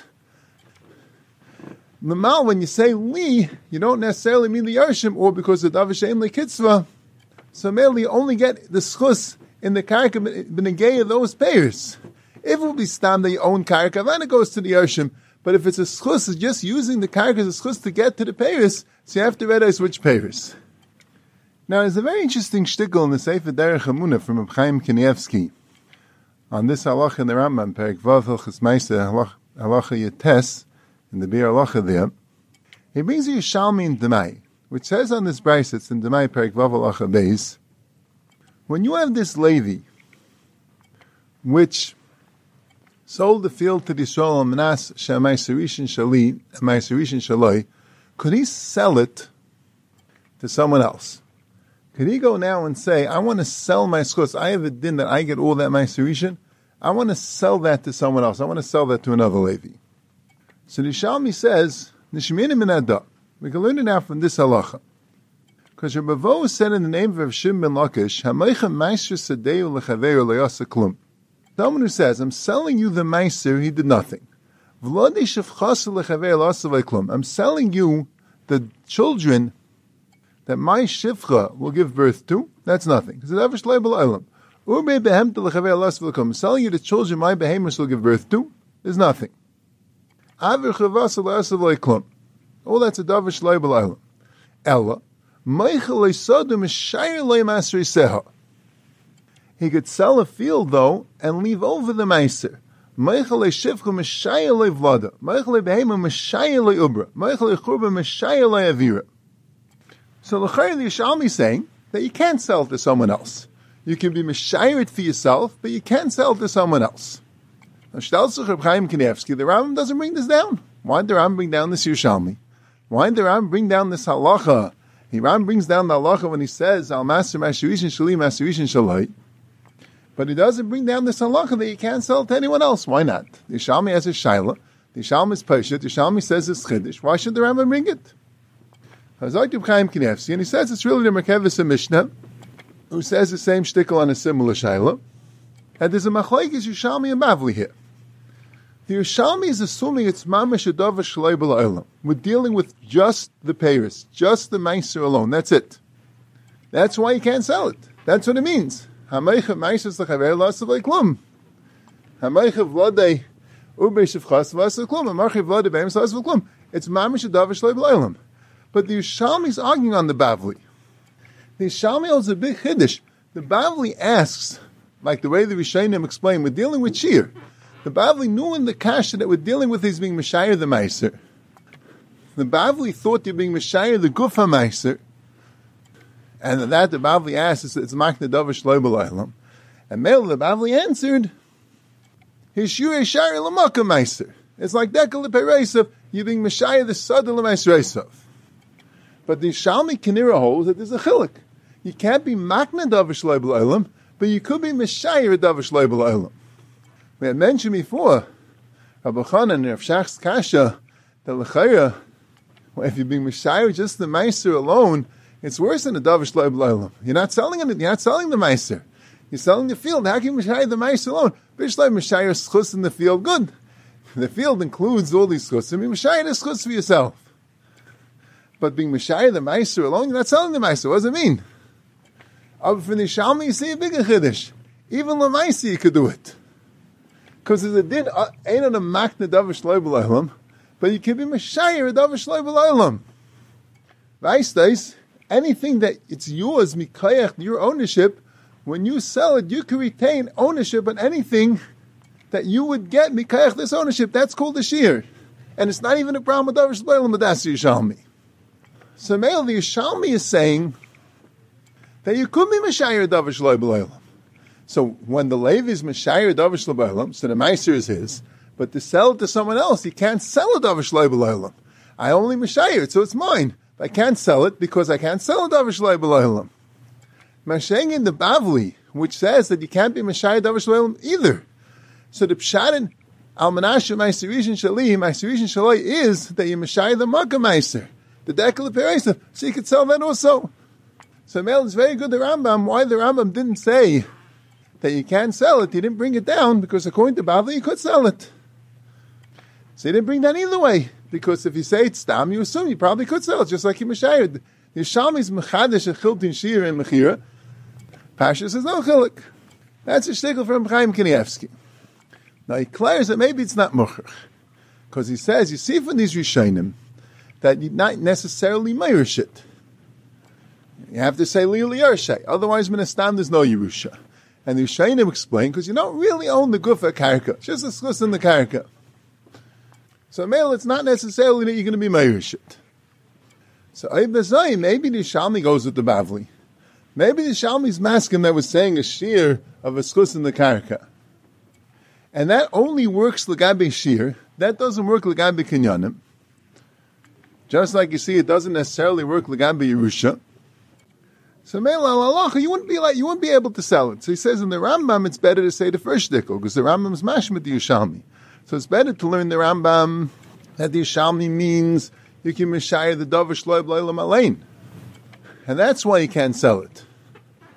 Normal, when you say Li, you don't necessarily mean the Yarshim or because of Davashem Le Kitzvah. So mainly you only get the schus in the karka b'negei of those payers. If it will be stam that you own karka, then it goes to the Yarshim. But if it's a schus, it's just using the karka as a schus to get to the payers, so you have to realize which payers. Now, there's a very interesting shtickle in the Sefer Derech Hamuna from Reb Chaim Kanievsky on this halacha in the Rambam, Perek Vav Hilchos Ma'aseh halacha Yates, in the Bir halacha there. He brings you Yishalmi in Demai, which says on this brayso, it's in Demai Perek Vav halacha Beis, when you have this Levi, which sold the field to the Yisrael Manas Shemaiserishin Shali and Maiserishin Shaloi, could he sell it to someone else? Could he go now and say, I want to sell my schus, I have a din that I get all that Maiserishin, I want to sell that to someone else, I want to sell that to another Levi. So the Shalmi says, Nishminim in Adah. We can learn it now from this halacha. Because Rebbe Vo said in the name of Shim ben Lakish, Hameichem Meister Sadeu Lechaveru Leyasa Klum. Someone who says, I'm selling you the meiser, he did nothing. I'm selling you the children that my shifcha will give birth to. That's nothing. I'm selling you the children my behemoths will give birth to. There's nothing. All that's a davar shleibel olam. Ella, he could sell a field though and leave over the meiser. So the Yishalmi is saying that you can't sell it to someone else. You can be meshayir it for yourself, but you can't sell it to someone else. Now, the Rambam doesn't bring this down. Why did the Rambam bring down this Yishalmi? Why did the Rambam bring down this halacha? The Rambam brings down the halacha when he says, Al Maser Mashuishin Shali Mashuishin Shalai. But he doesn't bring down this halacha that you can't sell it to anyone else. Why not? The Yishalmi has a shaila. The Yishalmi is Peshet. The Yishalmi says it's Chiddush. Why should the Rambam bring it? And he says it's really the Merkevis of Mishnah, who says the same shtickle on a similar shaila. And there's a machlekes Yishalmi and Bavli here. The Yishalmi is assuming it's mamash adav shleibel olam. We're dealing with just the payers, just the meiser alone. That's it. That's why you can't sell it. That's what it means. Hamaycha meiser l'chaver lasav leklum. Hamaycha vladei ubeshivchas lasav leklum. Hamaycha vladei beim lasav leklum. It's mamash adav shleibel olam. But the Yishalmi is arguing on the Bavli. The Yishalmi holds a big chiddush. The Bavli asks, like the way the Rishonim explain, we're dealing with shear. The Bavli knew in the kasha that we're dealing with is being Meshayir the Meiser. The Bavli thought you're being Meshayir the Gufa Meiser. And that the Bavli asked, it's Makna Davar Shleibel Olam. And Mel, the Bavli answered, his Shurei Shari Lamaka Meiser. It's like Dekel Leperesav, you're being Meshayir the Sadal Meiseresav. But the Yishalmi Kinira holds that there's a chiluk. You can't be Makna Davar Shleibel Olam, but you could be Meshayir Davar Shleibel Olam. We had mentioned before, Rabbi Chanan and Rav Shach's kasha, that l'chayra, if you're being Meshayir just the Meiser alone, it's worse than a Davar Shleibel Olam. You're not selling it, you're not selling the Meiser. You're selling the field. How can you Meshayir the Meiser alone? Bishlai Meshayir schus in the field, good. The field includes all these schus, and Meshayir the schus for yourself. But being Meshayir the Meiser alone, you're not selling the Meiser. What does it mean? For the Yishalmi, you see a bigger chiddush. Even the Meiser you could do it. Because there's a din, ain't on a makna davar shleibel olam, but you can be meshayir davar shleibel olam. Vaistais, anything that it's yours, mikayach, your ownership, when you sell it, you can retain ownership on anything that you would get mikayach this ownership. That's called a shear. And it's not even a problem with davar shleibel olam, but that's the Yishalmi. So Meil, the Yishalmi is saying that you could be meshayir davar shleibel olam. So when the Levi is Meshayir Davar Shleibel Olam, so the Meiser is his, but to sell it to someone else, he can't sell a Davar Shleibel Olam. I only Meshayir it, so it's mine. But I can't sell it because I can't sell a Davar Shleibel Olam. Masheng in the Bavli, which says that you can't be Meshayir Davar Shleibel Olam either. So the Pshatin Al Menashe Meiserishin Shali, Meiserishin Shalai is that you Meshayir the Makkah Meiser, the Dekel Peresav, so you could sell that also. So Mel is very good, the Rambam. Why the Rambam didn't say that you can't sell it, he didn't bring it down, because according to Bavli, you could sell it. So he didn't bring down either way, because if you say it's stam, you assume you probably could sell it, just like you Meshayir. The Yishalmi is Mechadish, a Chiltin Shir and Mechira. Pasha says no chilik. That's a shtickle from Chaim Kanievsky. Now he declares that maybe it's not Muchach, because he says, you see from these Rishonim, that you not necessarily Meirish it. You have to say Li Yarshay, otherwise Minastam there's no Yerusha. And the Yishayim explain, because you don't really own the gufa karka, it's just a schus in the karka. So male, it's not necessarily that you're going to be meirish. So maybe the Yishalmi goes with the Bavli. Maybe the Yishalmi's maskim that was saying a shear of a schus in the karka. And that only works l'gabe shear, that doesn't work l'gabe kinyanim. Just like you see, it doesn't necessarily work l'gabe Yerusha. So Meil al-Halacha, you wouldn't be able to sell it. So he says in the Rambam, it's better to say the first shtickle, because the Rambam is mashmit the Yishalmi. So it's better to learn the Rambam that the Yishalmi means you can meshayir the Davar Shleibel Olam Alein. And that's why you can't sell it.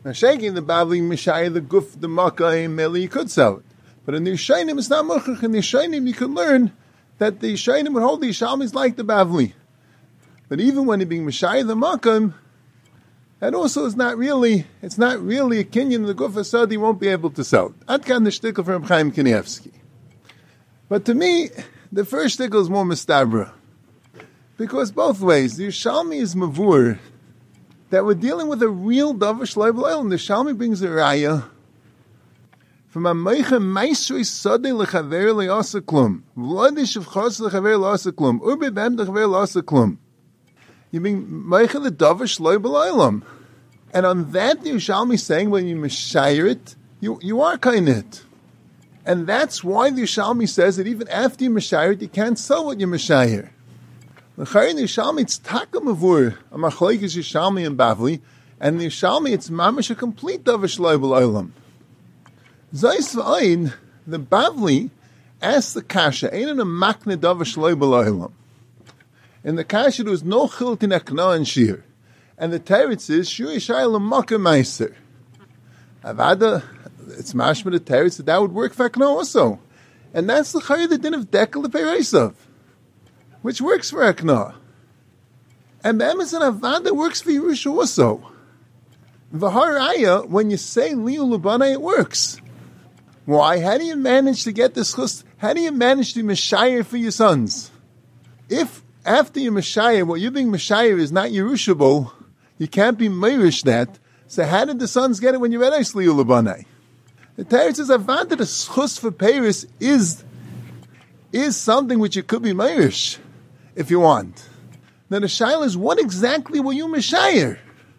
Now, shaking the Bavli, Mishai, the Guf, the Makkah, Meli, you could sell it. But in the Yishainim, it's not Mukhach. In the Yishainim, you could learn that the Yishainim would hold the Yishalmis like the Bavli. But even when you're being Mishai, the Makkah, that also is not really, it's not really a kinyan, the Guf Asad, he won't be able to sell it. Adkan the shtickle from Chaim Kanievsky. But to me, the first shtickle is more Mistabra. Because both ways, the Yishalmi is Mavur, that we're dealing with a real Davar Shloi B'Olam. The Yishalmi brings a Raya from a Meicha Maisrei Sadeh L'Chaver L'Yasa Klum. V'ladi Shevchos L'Chaver L'Yasa Klum. Urbe Bem L'Chaver L'Yasa Klum. You mean Meicha the Davar Shloi B'Olam. And on that, the Yishalmi is saying, when you Meshayir it, you are Kainit. And that's why the Yishalmi says that even after you Meshayir it, you can't sell what you Meshayir. The Yishalmi, it's Takamavur, a Machlekes Yishalmi and Bavli, and the Yishalmi, it's Mamish a complete Davar Shloi B'Olam. Zayis V'ayin, the Bavli asked the Kasha, ain't it a Makne Davar Shloi B'Olam? In the Kasha, there was no Chilt in Akna and Shir. And the Teretz is, Shur Yishai L'Makah Meiser. Avada, it's mashma the Teretz, that would work for Akna also. And that's the Chayr, the din of Dekel L'Peiresav, which works for Akna. And the Emerson Avada works for Yerusha also. V'haraya, when you say Liu Lubana, it works. Why? How do you manage to get this chus? How do you manage to Meshayir for your sons? If after you Meshayir, what you're being Meshayir is not Yerushable, you can't be Meirish that. So how did the sons get it when you read Eis Liu Lubana? The Teretz says Avada, the chus for Paris is something which you could be Meirish, if you want. Now the shaila is, what exactly were you Meshayir?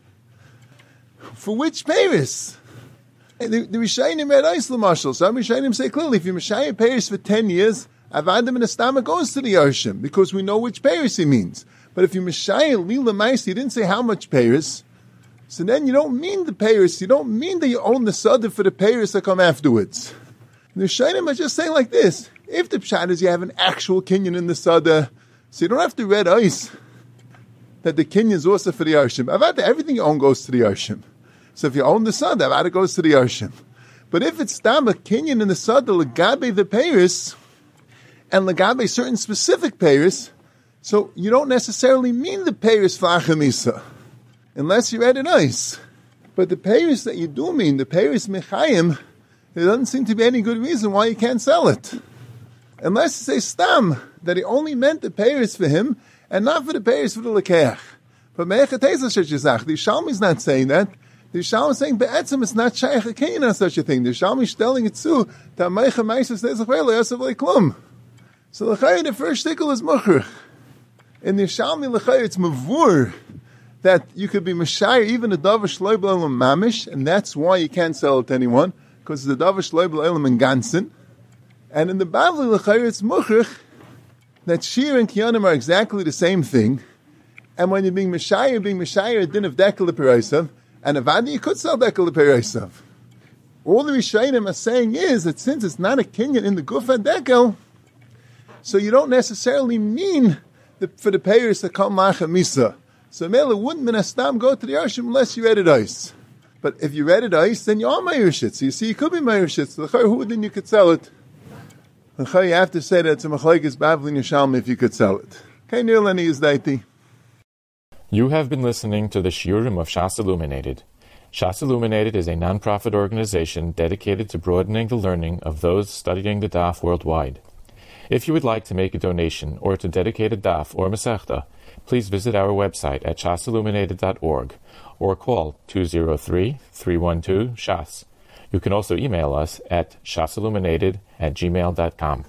For which Paris? The Rishayim read Eis L'Mashal. Some Rishayim say clearly, if you Meshayir Paris for 10 years, Avadim in the stomach goes to the Yarshim, because we know which Paris he means. But if you Meshayir Lila Mais, he didn't say how much Paris, so then you don't mean the Paris, you don't mean that you own the Sada for the Paris that come afterwards. The Rishayim are just saying like this, if the Pshat is you have an actual Kinyan in the Sada, so you don't have to read Eis, that the Kinyan is also for the Yarshim. Avadim, everything you own goes to the Yarshim. So if you own the Sada, Avada goes to the Yarshim. But if it's Tam a Kinyan in the Sada, Legabe the Paris, and Legabe certain specific Paris, so you don't necessarily mean the Paris for Achamisa, unless you read it nice. But the Paris that you do mean, the Paris Mechayim, there doesn't seem to be any good reason why you can't sell it. Unless you say Stam, that he only meant the Paris for him, and not for the Paris for the Lekeach. But Me'echatezah Shechizach, the Yishalmi is not saying that. The Yishalmi is saying, Be'etzim, it's not Shaykh HaKinyan on such a thing. The Yishalmi is telling it to, Ta'meicha Meises Nezachvel Yosef Leklum. So L'chayr, the first shtickle is Muchrich. In the Yishalmi L'chayr, it's Mavur, that you could be Meshayir, even a Davar Shloi B'Olam Mamish, and that's why you can't sell it to anyone, because it's the Davar Shloi B'Olam in Gansen. And in the Bavli L'chayr, it's Muchrich, that Shir and Kiyanim are exactly the same thing, and when you're being Meshayir, a din of Dekel L'Peiresav, and Avada, you could sell Dekel L'Peiresav. All the Rishayim are saying is that since it's not a Kinyan in the Gufa Dekel, so you don't necessarily mean for the payers to come Macha Misa. So Mela wouldn't Minastam go to the Yarshim unless you read it Eis. But if you read it Eis, then you are Meirshit. So you see, you could be Meirshit. So who then you could sell it? You have to say that it's a Machlekes Bavli Nishalmi if you could sell it. Okay, Neil, any is daiti. You have been listening to the Shiurim of Shas Illuminated. Shas Illuminated is a non-profit organization dedicated to broadening the learning of those studying the Daf worldwide. If you would like to make a donation or to dedicate a Daf or Masechta, please visit our website at shasilluminated.org or call 203-312-SHAS. You can also email us at shasilluminated@gmail.com.